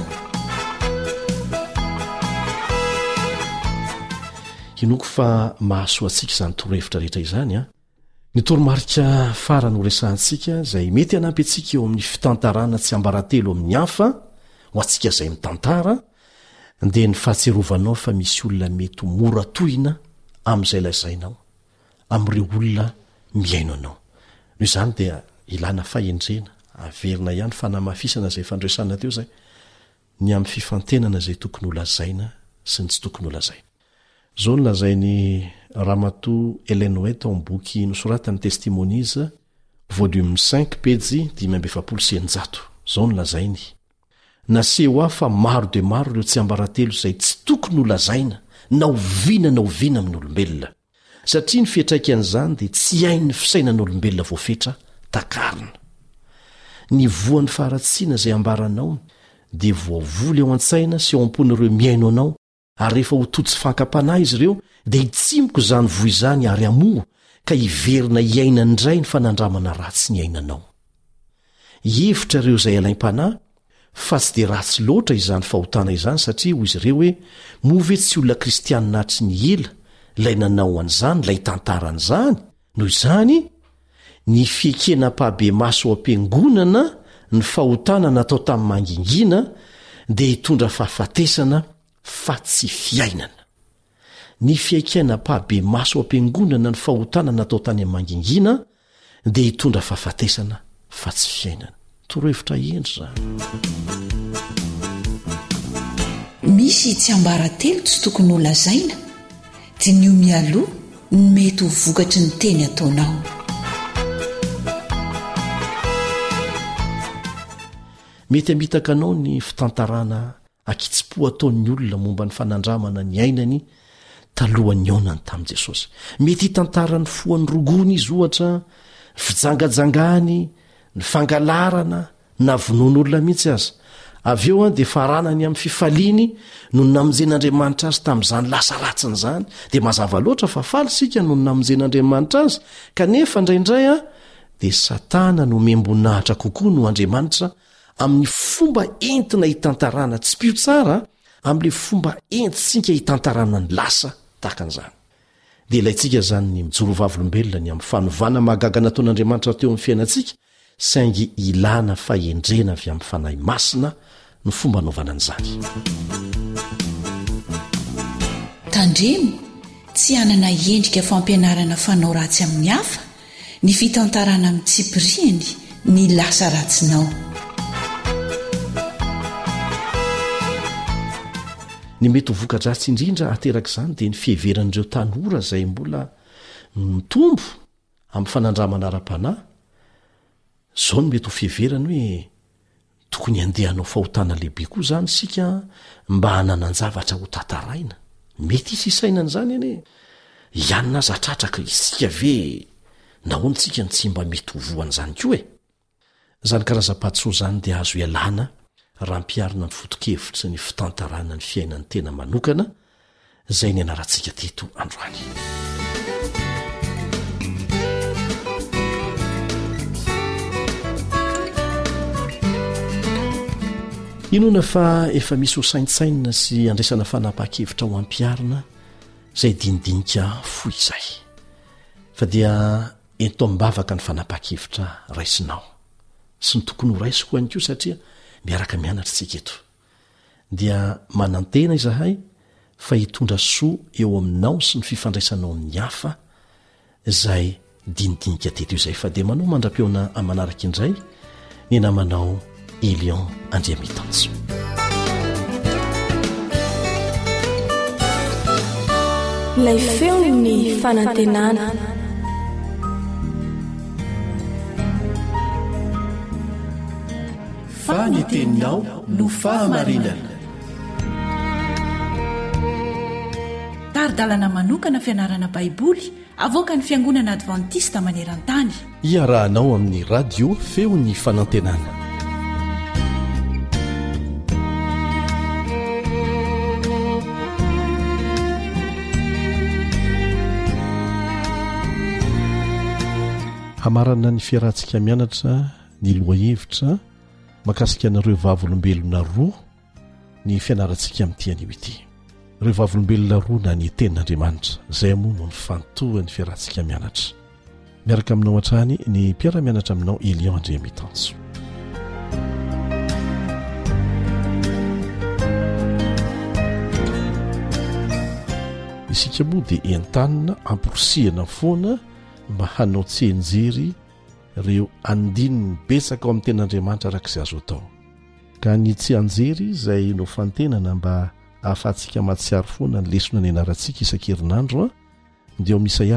Inoko fa mahasoa antsika izany torohevitra rehetra izany a. Ny toromarika farany ho resahantsika izay mety hanampy antsika eo amin'ny fitantarana tsy ambaratelo amin'ny hafa ho antsika izay mitantara dia ny fahatserovanao fa misy olona mety mora tohina amin'izay lazainao amin'ireo olona miaino anao. Noho izany dia ilana fahendrena averina ihany fanamafisana izay fandresana teo izay ny amin'ny fifantenana izay tokony ho lazaina sy ny tsy tokony ho lazaina. Zao ny lazainy Ramatoa Ellen White ao boky nosoratany Testimonies volume 5 pejy 576. Zao ny lazainy: naseho afa maro dia maro ireo tsy ambaratelo izay tsy tokony ho lazaina na oviana amin'ny olombelona, satria ny fiantraikan'izany dia tsy hain'ny fisainan'olombelona voafetra takarina. Ny voan'ny faharatsiana izay ambaranao dia voavoly ao an-tsaina sy ao am-pon'ireo miaino anao, ary rehefa ho totsy fankam-panahy izy ireo dia hitsimoko izany voa izany ary amoa ka hiverina hiaina indray ny fanandramana ratsy ny ainanao. Hevitra ireo izay alaim-panahy fa tsy dia ratsy loatra izany fahotana izany, satria hoy izy ireo hoe move tsy olona kristianina hatry ny ela ilay nanao an'izany ilay tantaran'izany. Noho izany ny fiekena-pahabe maso ao am-piangonana ny fahotana natao tamin'ny mangingina dia hitondra fahafatesana fa tsy fiainana. Ny fiekena-pahabe maso ao am-piangonana ny fahotana natao tany amin'ny mangingina dia hitondra fahafatesana fa tsy fiainana. Torohevitra endry zany. Misy tsy ambaratelo tsy tokony ho lazaina dia ny mialoha ny mety ho vokatry ny teny ataonao. Mety hamitaka anao ny fitantarana akitsi-po ataon'ny olona momba ny fanandramana ny ainany talohan'ny aonany tamin'i Jesosy. Mety hitantarany foan'ny rogony izy ohatra, fijangajangany, ny fangalarana na vonoan'olona mihitsy aza. Avy eo dia faranany amin'ny fifaliany no namonjen'Andriamanitra azy tamin'izany lasa ratsiny izany, dia mazava loatra fa faly sika no namonjen'Andriamanitra azy, kanefa indraindray dia Satana no membonahitra kokoa no Andriamanitra amin'ny fomba entina hitantarana tsy pio tsara, amin'le fomba entitsika hitantarana ny lasa tahakan'izany. Dia ilayntsika zany ny mijoro vavolombelona ny amin'ny fanovana mahagaga nataon'Andriamanitra teo amin'ny fiainantsika, saingy ilana fahendrena avy amin'ny fanahy masina ny fomba naovana an'izany. Tandremo tsy hanana endrika fampianarana fanao ratsy amin'ny hafa, ny fitantarana amin'ny tsipiriany ny lasa ratsinao. Ny mety ho voka-dratsy indrindra aterak'izany dia ny fiheveran'ireo tanora izay mbola mitombo amin'ny fanandramana ara-panahy. Zao ny mety ho fiheverany hoe tokony handehanao fahotana lehibe koa zany sika mba hanananjavatra ho tantaraina. Mety isy isainana izany anie, ianina aza tratraka isika ve nahoantsika ny tsy mba mety ho voan'izany koa e. Zany karazam-patsoa zany dia azo ialana raha mpiarina ny foto-kevitra ny fitantarana ny fiainan'ny tena manokana izay ny anarantsika teto androany. Inona fa efa misy ho saintsainina sy andraisana fanapaha-kevitra ho ampiarina izay dinidinika foy izay. fa dia ento mbavaka ny fanapa-kevitra raisinao sy ny tokony ho raisy ho any ko satria miaraka mianatra tsika eto dia manantena izahay fa hitondra soa eo aminao sy ny fifandraisanao amin'ny hafa izay dinidinika teto izay fa dia manao mandra-peona amanaraka indray ny namanao Elion Andriamitanso. Ilay feony fanantenana. Faniteninao no fahamarinana. Taridalana manokana fianarana baiboly avoaka ny Fiangonana Adventista maneran-tany. Iarahanao amin'ny radio feony fanantenana. Hamarana ny fiarahantsika mianatra ny loha-hevitra makasika anareo vavolombelona roa ny fianarantsika amin'ity anio ity. Ireo vavolombelona roa na ny tenin'Andriamanitra izay moa no ny fantohan'ny fiarahantsika mianatra. Miaraka aminao hatrany ny mpiara-mianatra aminao Elion Andriamitanso. Isika moa dia entanina amporosihana foana mba hanao tsenjery ireo andininy betsaka ao amin'ny ten'Andriamanitra arak'izay azo atao. Ka ny tsy anjery izay no fantenana mba ahafahantsika matsiaro foana ny lesona ny anarantsika isan-kerinandro dia Isaia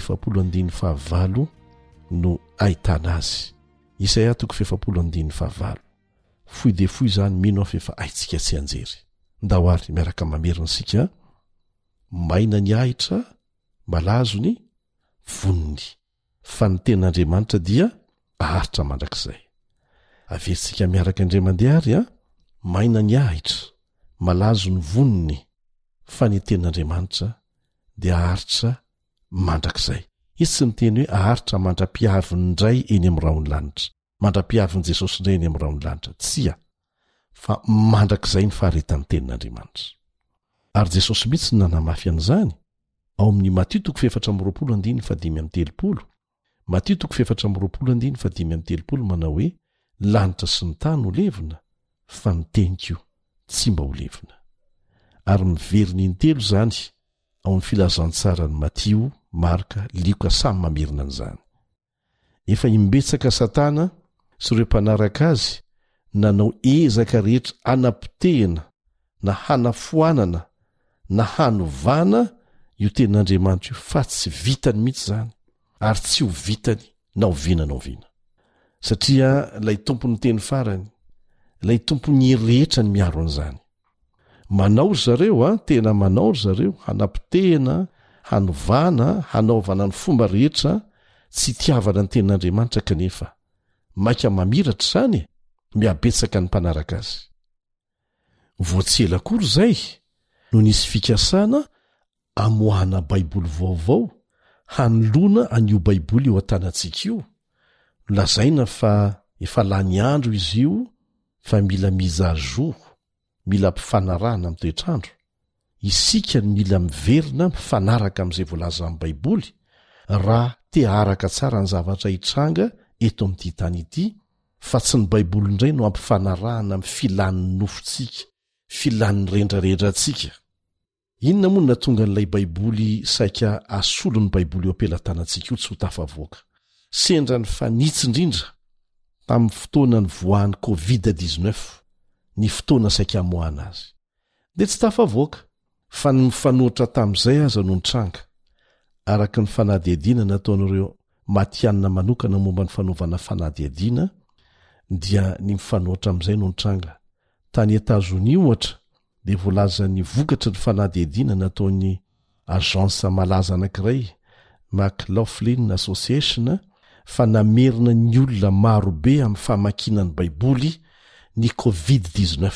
7:15 no ahitana azy. Isaia 7:15 foy dia foy izany mino aho efa haitsika tsy anjery. Ndahoary miaraka mamerina sika maina ny ahitra malazony vonony fa ny ten'Andriamanitra dia aharitra mandrakizay. Avetsika miaraka indray mandeha ary maina ny ahitra malazo ny vonony fa ny ten'Andriamanitra dia aharitra mandrakizay. Izy tsy miteny hoe aharitra mandra-piaviny indray eny amin'ny raony lanitra, mandra-piaviny Jesosy indray eny amin'ny raony lanitra, tsia fa mandrakizay ny faharetan'ny ten'Andriamanitra. Ary Jesosy mihitsy nanamafy an'izany ao amin'ny Matthieu 4:15-30. Matthieu 4:15-30 manao hoe lanitra sy ny tany ho levina fa ny teniko tsy mba ho levina. Ary miveriny intelo zany ao amin'ny filazantsarany Matthieu, Marka, Lioka samy mamerina an'izany. Efa imbetsaka Satana sy ireo mpanaraka azy nanao ezaka rehetra hanapotehana na hanafoanana na hanovana io ten'Andriamanitra io fa tsy vitany mihitsy zany ary tsy ho vitany na ho viana. Satria ilay tompony teny farany, ilay tompony rehetra ny miaro an'izany. Manao zareo tena manao zareo hanapotehana, hanovana, hanaovana ny fomba rehetra tsy tiavana ny ten'Andriamanitra kanefa maika mamiratra zany miabetsaka ny mpanaraka azy. Voatsela kory zay no nisy fikasana amoahana baiboly vaovao hanolona an'io baiboly eo an-tanantsika io. Lazaina fa efa lany andro izy io fa mila mizajo, mila mpifanarahana amin'ny toetrandro. Isika ny mila miverina mifanaraka amin'izay voalaza amin'ny baiboly raha te haraka tsara ny zavatra hitranga eto amin'ity tany ity, fa tsy ny baiboly indray no ampifanarahana amin'ny filan'ny nofontsika, filan'ny rendrarendrantsika. Inona moa no natonga n'ilay baiboly saika asolo ny baiboly eo ampelantanantsika io tsy ho tafavoaka? Sendra ny fanitsy indrindra tamin'ny fotoana ny voahan'ny Covid-19, ny fotoana saika amoahana azy. Dia tsy tafavoaka, fa ny mifanohitra tamin'izay aza no nitranga. Araka ny fanadihadiana nataon'ireo matianina manokana momba ny fanaovana fanadihadiana, dia ny mifanohitra amin'izay no nitranga. Tany Etazonia ohatra, dia voalaza ny vokatra ny fanadihadiana nataon'ny agensa malaza anankiray, McLaughlin Association, fa namerina ny olona marobe amin'ny famakinany baiboly ny Covid-19.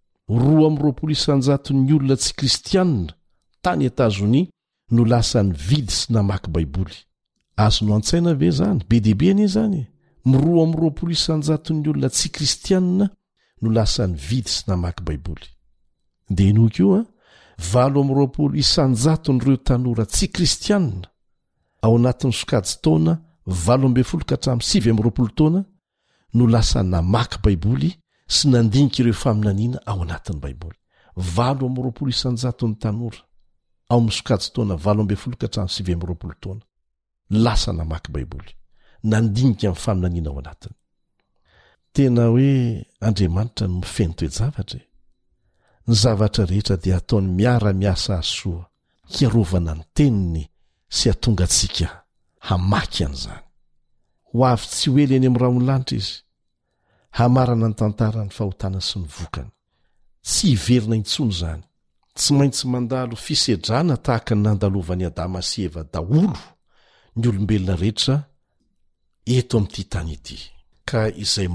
220,000 ny olona tsy kristianina tany Etazonia no lasa ny vidy sy namaky baiboly. Azo no an-tsaina ve zany? Be dehibe anie zany. 220,000 ny olona tsy kristianina no lasa ny vidy sy namaky baiboly. Dia inoa koa 220,000 n'ireo tanora tsy kristianina ao anatin'ny sokajy taona 80 ka hatramin'ny 90 taona no lasa namaky baiboly sy nandinika ireo faminaniana ao anatin'ny baiboly. 80 isanjaton'ny tanora ao amin'ny sokajy taona 80 ka hatramin'ny 90 taona lasa namaky baiboly, nandinika amin'ny faminaniana ao anatiny. Tena hoe Andriamanitra no mifeny toe-javatra. Ny zavatra rehetra dia ataony miara-miasa soa hiarovana ny teniny sy hatonga antsika hamaky an'izany. Ho avy tsy ho ely eny amin'ny rahaonlanitra izy, hamarana ny tantarany fahotana sy ny vokany. Tsy hiverina intsony izany, tsy maintsy mandalo fisedrana tahaka ny nandalovan'i Adama sy Eva daholo ny olombelona rehetra eto amin'ity tany ity. Ka izay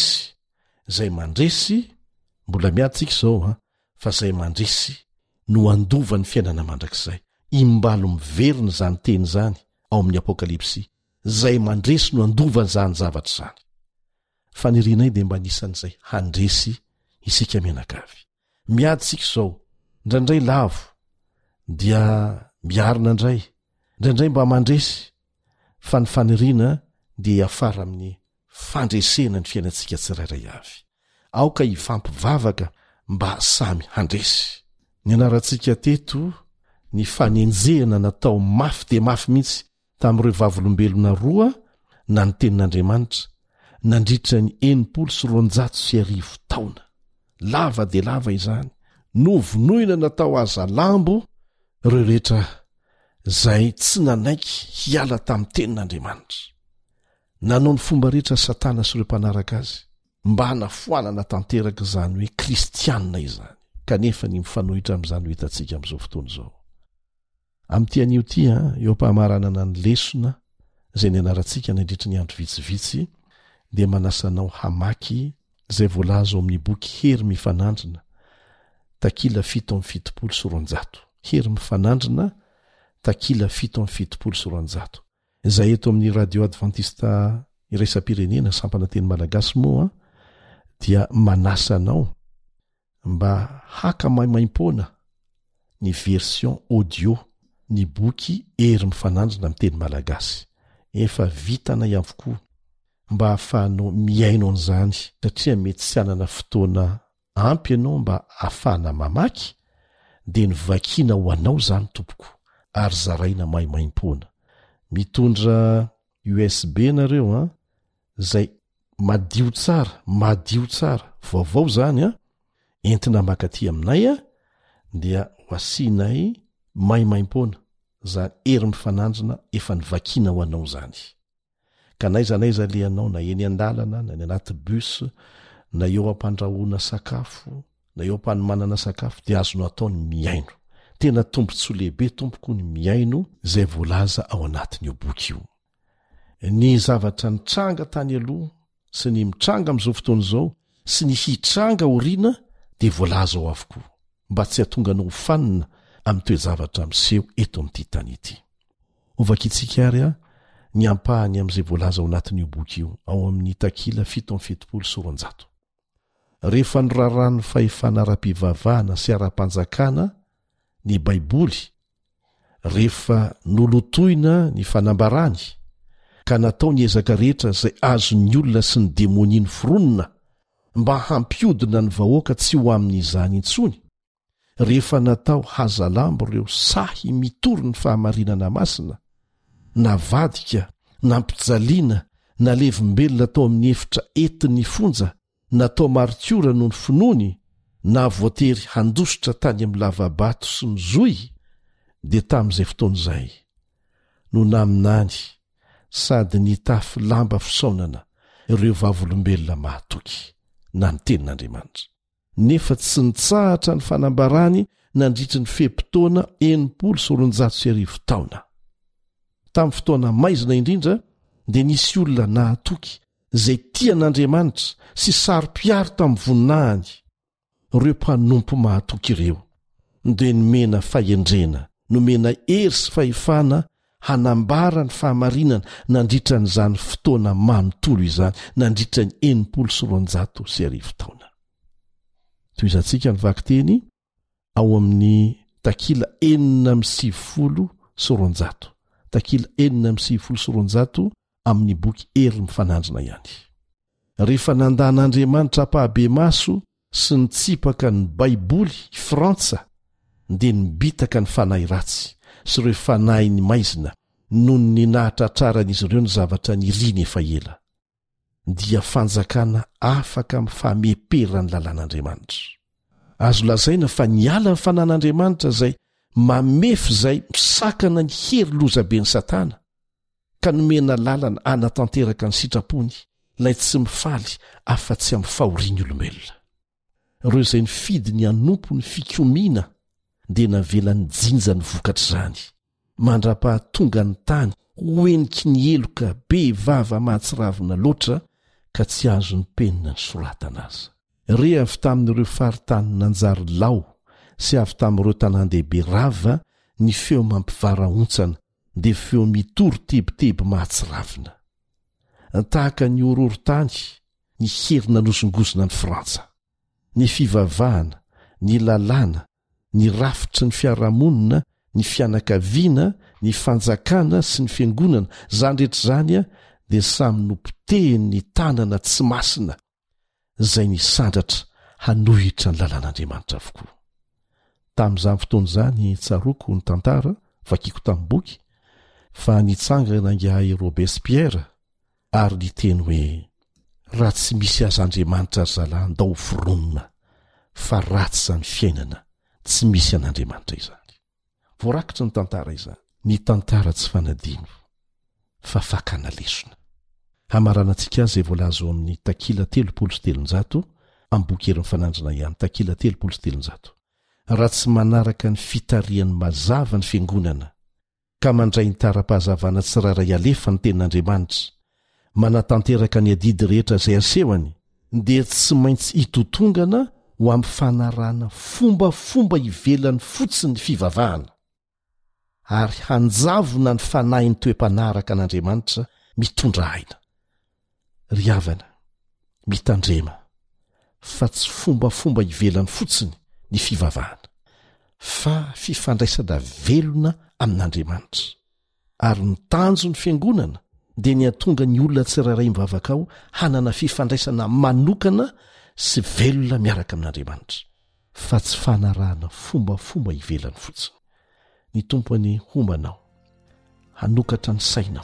mandresy mbola miadsika izao fa izay mandresy no andova ny fiainana mandrakizay. Imbalo miverina izany teny izany ao amin'ny Apokalipsy, izay mandresy no andova izany zavatra izany. Fanirianay dia mba nisan'izay handresy isika mianakavy. Miadsika izao, indraindray lavo dia miarina indray, indraindray mba mandresy, fa ny faniriana dia afara amin'ny fandresena ny fiainantsika tsirairay avy. Aoka hifampivavaka mba samy handresy. Ny anarantsika teto ny fanenjehana natao mafy dia mafy mihitsy tamin'ireo vavolombelona roa na ny tenin'Andriamanitra nandritra ny 990 taona. Lava dia lava izany, novonoina natao aza lambo ireo rehetra izay tsy nanaiky hiala tamin'ny tenin'Andriamanitra. Nanao ny fomba rehetra Satana sy ireo mpanaraka azy mba hanafoanana tanteraka izany hoe kristianina izany, kanefa ny mifanohitra amin'izany ho hitantsika amin'izao fotoana izao. Amin'ity anio ity eo am-pahamaranana ny lesona izay ny anarantsika nandritra ny andro vitsivitsy dia manasanao hamaky izay voalaza ao amin'ny boky Hery mifanandrina takila 7:700. Hery mifanandrina takila 7:700. Izay eto amin'ny radio adventista iraisam-pirenena sampana teny malagasy moa dia manasanao mba haka maimaim-poana ny version audio ny boky Hery mifanandrina amin'ny teny malagasy. Efa vitana avokoa mba hahafahanao miaino an'izany, satria mety tsy hanana fotoana ampy ianao mba hahafahana mamaky, dia nivakiana ho anao izany tompoko ary zaraina maimaim-poana. Mitondra USB nareo izay madio tsara, vaovao izany entina makaty aminay dia ho asianay maimaim-poana izany Hery mifanandrina efa nivakiana ho anao izany. Ka naiza le anao na eny an-dalana na ny anaty bus na eo ampandrahoana sakafo na eo ampanomanana sakafo dia azonao ataony miaino. Tena tombontsoa lehibe tompoko ny miaino izay voalaza ao anatin'io boky io. Ny zavatra nitranga tany aloha sy ny mitranga amin'izao fotoana izao sy ny hitranga aoriana dia voalaza ao avokoa, mba tsy hahatonga anao hofanina amin'ny toe-javatra miseho eto amin'ity tany ity. Ovakitsika ary ny ampahany amin'izay voalaza ao anatin'io boky io ao amin'ny takila 7:700. Rehefa norarany fahefana ara-pivavahana sy ara-panjakana ny baiboly, rehefa nolotoina ny fanambarany ka natao ny ezaka rehetra izay azon'ny olona sy ny demoniany foronina mba hampiodina ny vahoaka tsy ho amin'izany intsony, rehefa natao hazalambo ireo sahy mitory ny fahamarinana masina, navadika, nampijaliana, nalevimbelona tao amin'ny efitra entin'ny fonja, natao maritiora noho ny finoany, na voatery handositra tany amin'ny lavabato sy ny zoy, dia tamin'izay fotoana izay no naminany sady nitafy lamba fisaonana ireo vavolombelona mahatoky na ny tenin'Andriamanitra. Nefa tsy nitsahatra ny fanambarany nandritry ny fehimpotoana 990 taona. Tamin'ny fotoana maizina indrindra dia nisy olona nahatoky izay tian'Andriamanitra sy saro-piaro tamin'ny voninahiny. Ireo mpanompo mahatoky ireo dia nomena fahendrena, nomena hery sy fahefana hanambara ny fahamarinana nandritra n'izany fotoana manontolo izany, nandritra ny 990 taona. Toy izantsika ny vakiteny ao amin'ny takila 4:900, takila 4 amin'ny boky Hery mifanandrina ihany. Rehefa nandan'Andriamanitra apahabe maso sy nitsipaka ny Baiboly i Frantsa dia nibitaka ny fanahy ratsy sy ireo fanahy ny maizina noho ny nahatratraran'izy ireo ny zavatra niriny efa ela. Dia fanjakana afaka mifameperany lalàn'Andriamanitra. Azo lazaina fa niala ny fanan'Andriamanitra izay mamefy izay misakana ny hery lozabe ny Satana ka nomena lalana anatanteraka ny sitrapony ilay tsy mifaly afa-tsy amin'ny fahoriany olombelona. Ireo izay nifidy ny anompo ny fikomiana dia navela ny jinja ny vokatra izany, mandra-pahatonga ny tany hoeniky ny eloka be vava mahatsiravina loatra ka tsy azo ny penina ny soratana azy. Re avy tamin'ireo faritany nanjary lao sy avy tamin'ireo tanan-dehibe rava ny feo mampivaraontsana dia feo mitory tebotebo mahatsiravina. Tahaka ny ororon-tany ny hery nanosongozona ny Frantsa, ny fivavahana, ny lalàna, ny rafitry ny fiarahamonina, ny fianakaviana, ny fanjakana sy ny fiangonana, zany rehetra izany dia samy nompotehiny ny tanana tsy masina izay nisandratra hanohitra ny lalàn'Andriamanitra avokoa. Tamin'izany fotoana izany tsaroko ny tantara vakiako tamin'ny boky fa nitsangana angahy Robespierre ary niteny hoe raha tsy misy az'Andriamanitra ry zalahy ndao foronina fa ratsy izany fiainana tsy misy an'Andriamanitra izany. Voarakitra ny tantara izany. Ny tantara tsy fanadino fa fakana lesona. Hamaranantsika azy izay voalaza ao amin'ny takila 3:7 amin'ny boky Hery mifanandrina ihany, takila 3:7. Raha tsy manaraka ny fitarian'ny mazava ny fiangonana ka mandray ny tara-pahazavana tsiraray alefa ny tenin'Andriamanitra, manatanteraka ny adidy rehetra izay asehony, dia tsy maintsy hitotongana ho amin'ny fanarana fombafomba ivelany fotsiny ny fivavahana ary hanjavona ny fanahy ny toe-panaraka an'Andriamanitra mitondra aina. Ry havana, mitandrema fa tsy fombafomba ivelany fotsiny ny fivavahana fa fifandraisana velona amin'Andriamanitra. Ary ny tanjo ny fiangonana dia ny hatonga ny olona tsiraray mivavaka ao hanana fifandraisana manokana sy velona miaraka amin'Andriamanitra fa tsy fanarahana fombafomba ivelany fotsiny. Ny tompony hombanao, hanokatra ny sainao,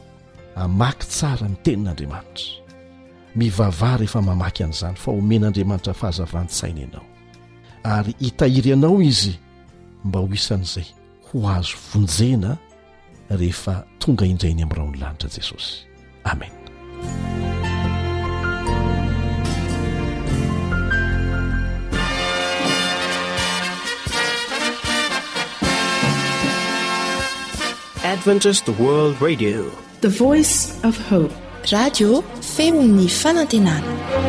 hamaky tsara ny tenin'Andriamanitra, mivavaha rehefa mamaky an'izany fa omen'Andriamanitra fahazavantsaina ianao ary hitahiry anao izy mba ho isan'izay ho azo vonjena rehefa tonga indrainy amin'ny raony lanitra Jesosy. Amen. Adventist World Radio, The Voice of Hope. Radio feon'ny fanantenana.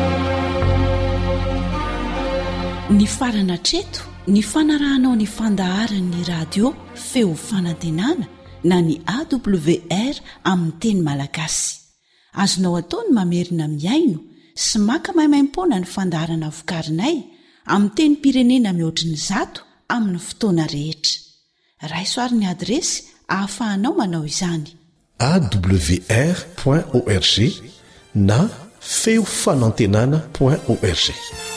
Ny farana treto, ny fanarahanao ny fandaharan'ny radio feo fanantenana na ny AWR amin'ny teny malagasy. Azonao ataony mamerina miaino sy maka maimaim-pona ny fandaharana vokarinay amin'ny teny pirenena mihoatriny 100 amin'ny fotoana rehetra. Raisoaryn'ny adresy ahafahanao manao izany: awr.org na feofanantenana.org.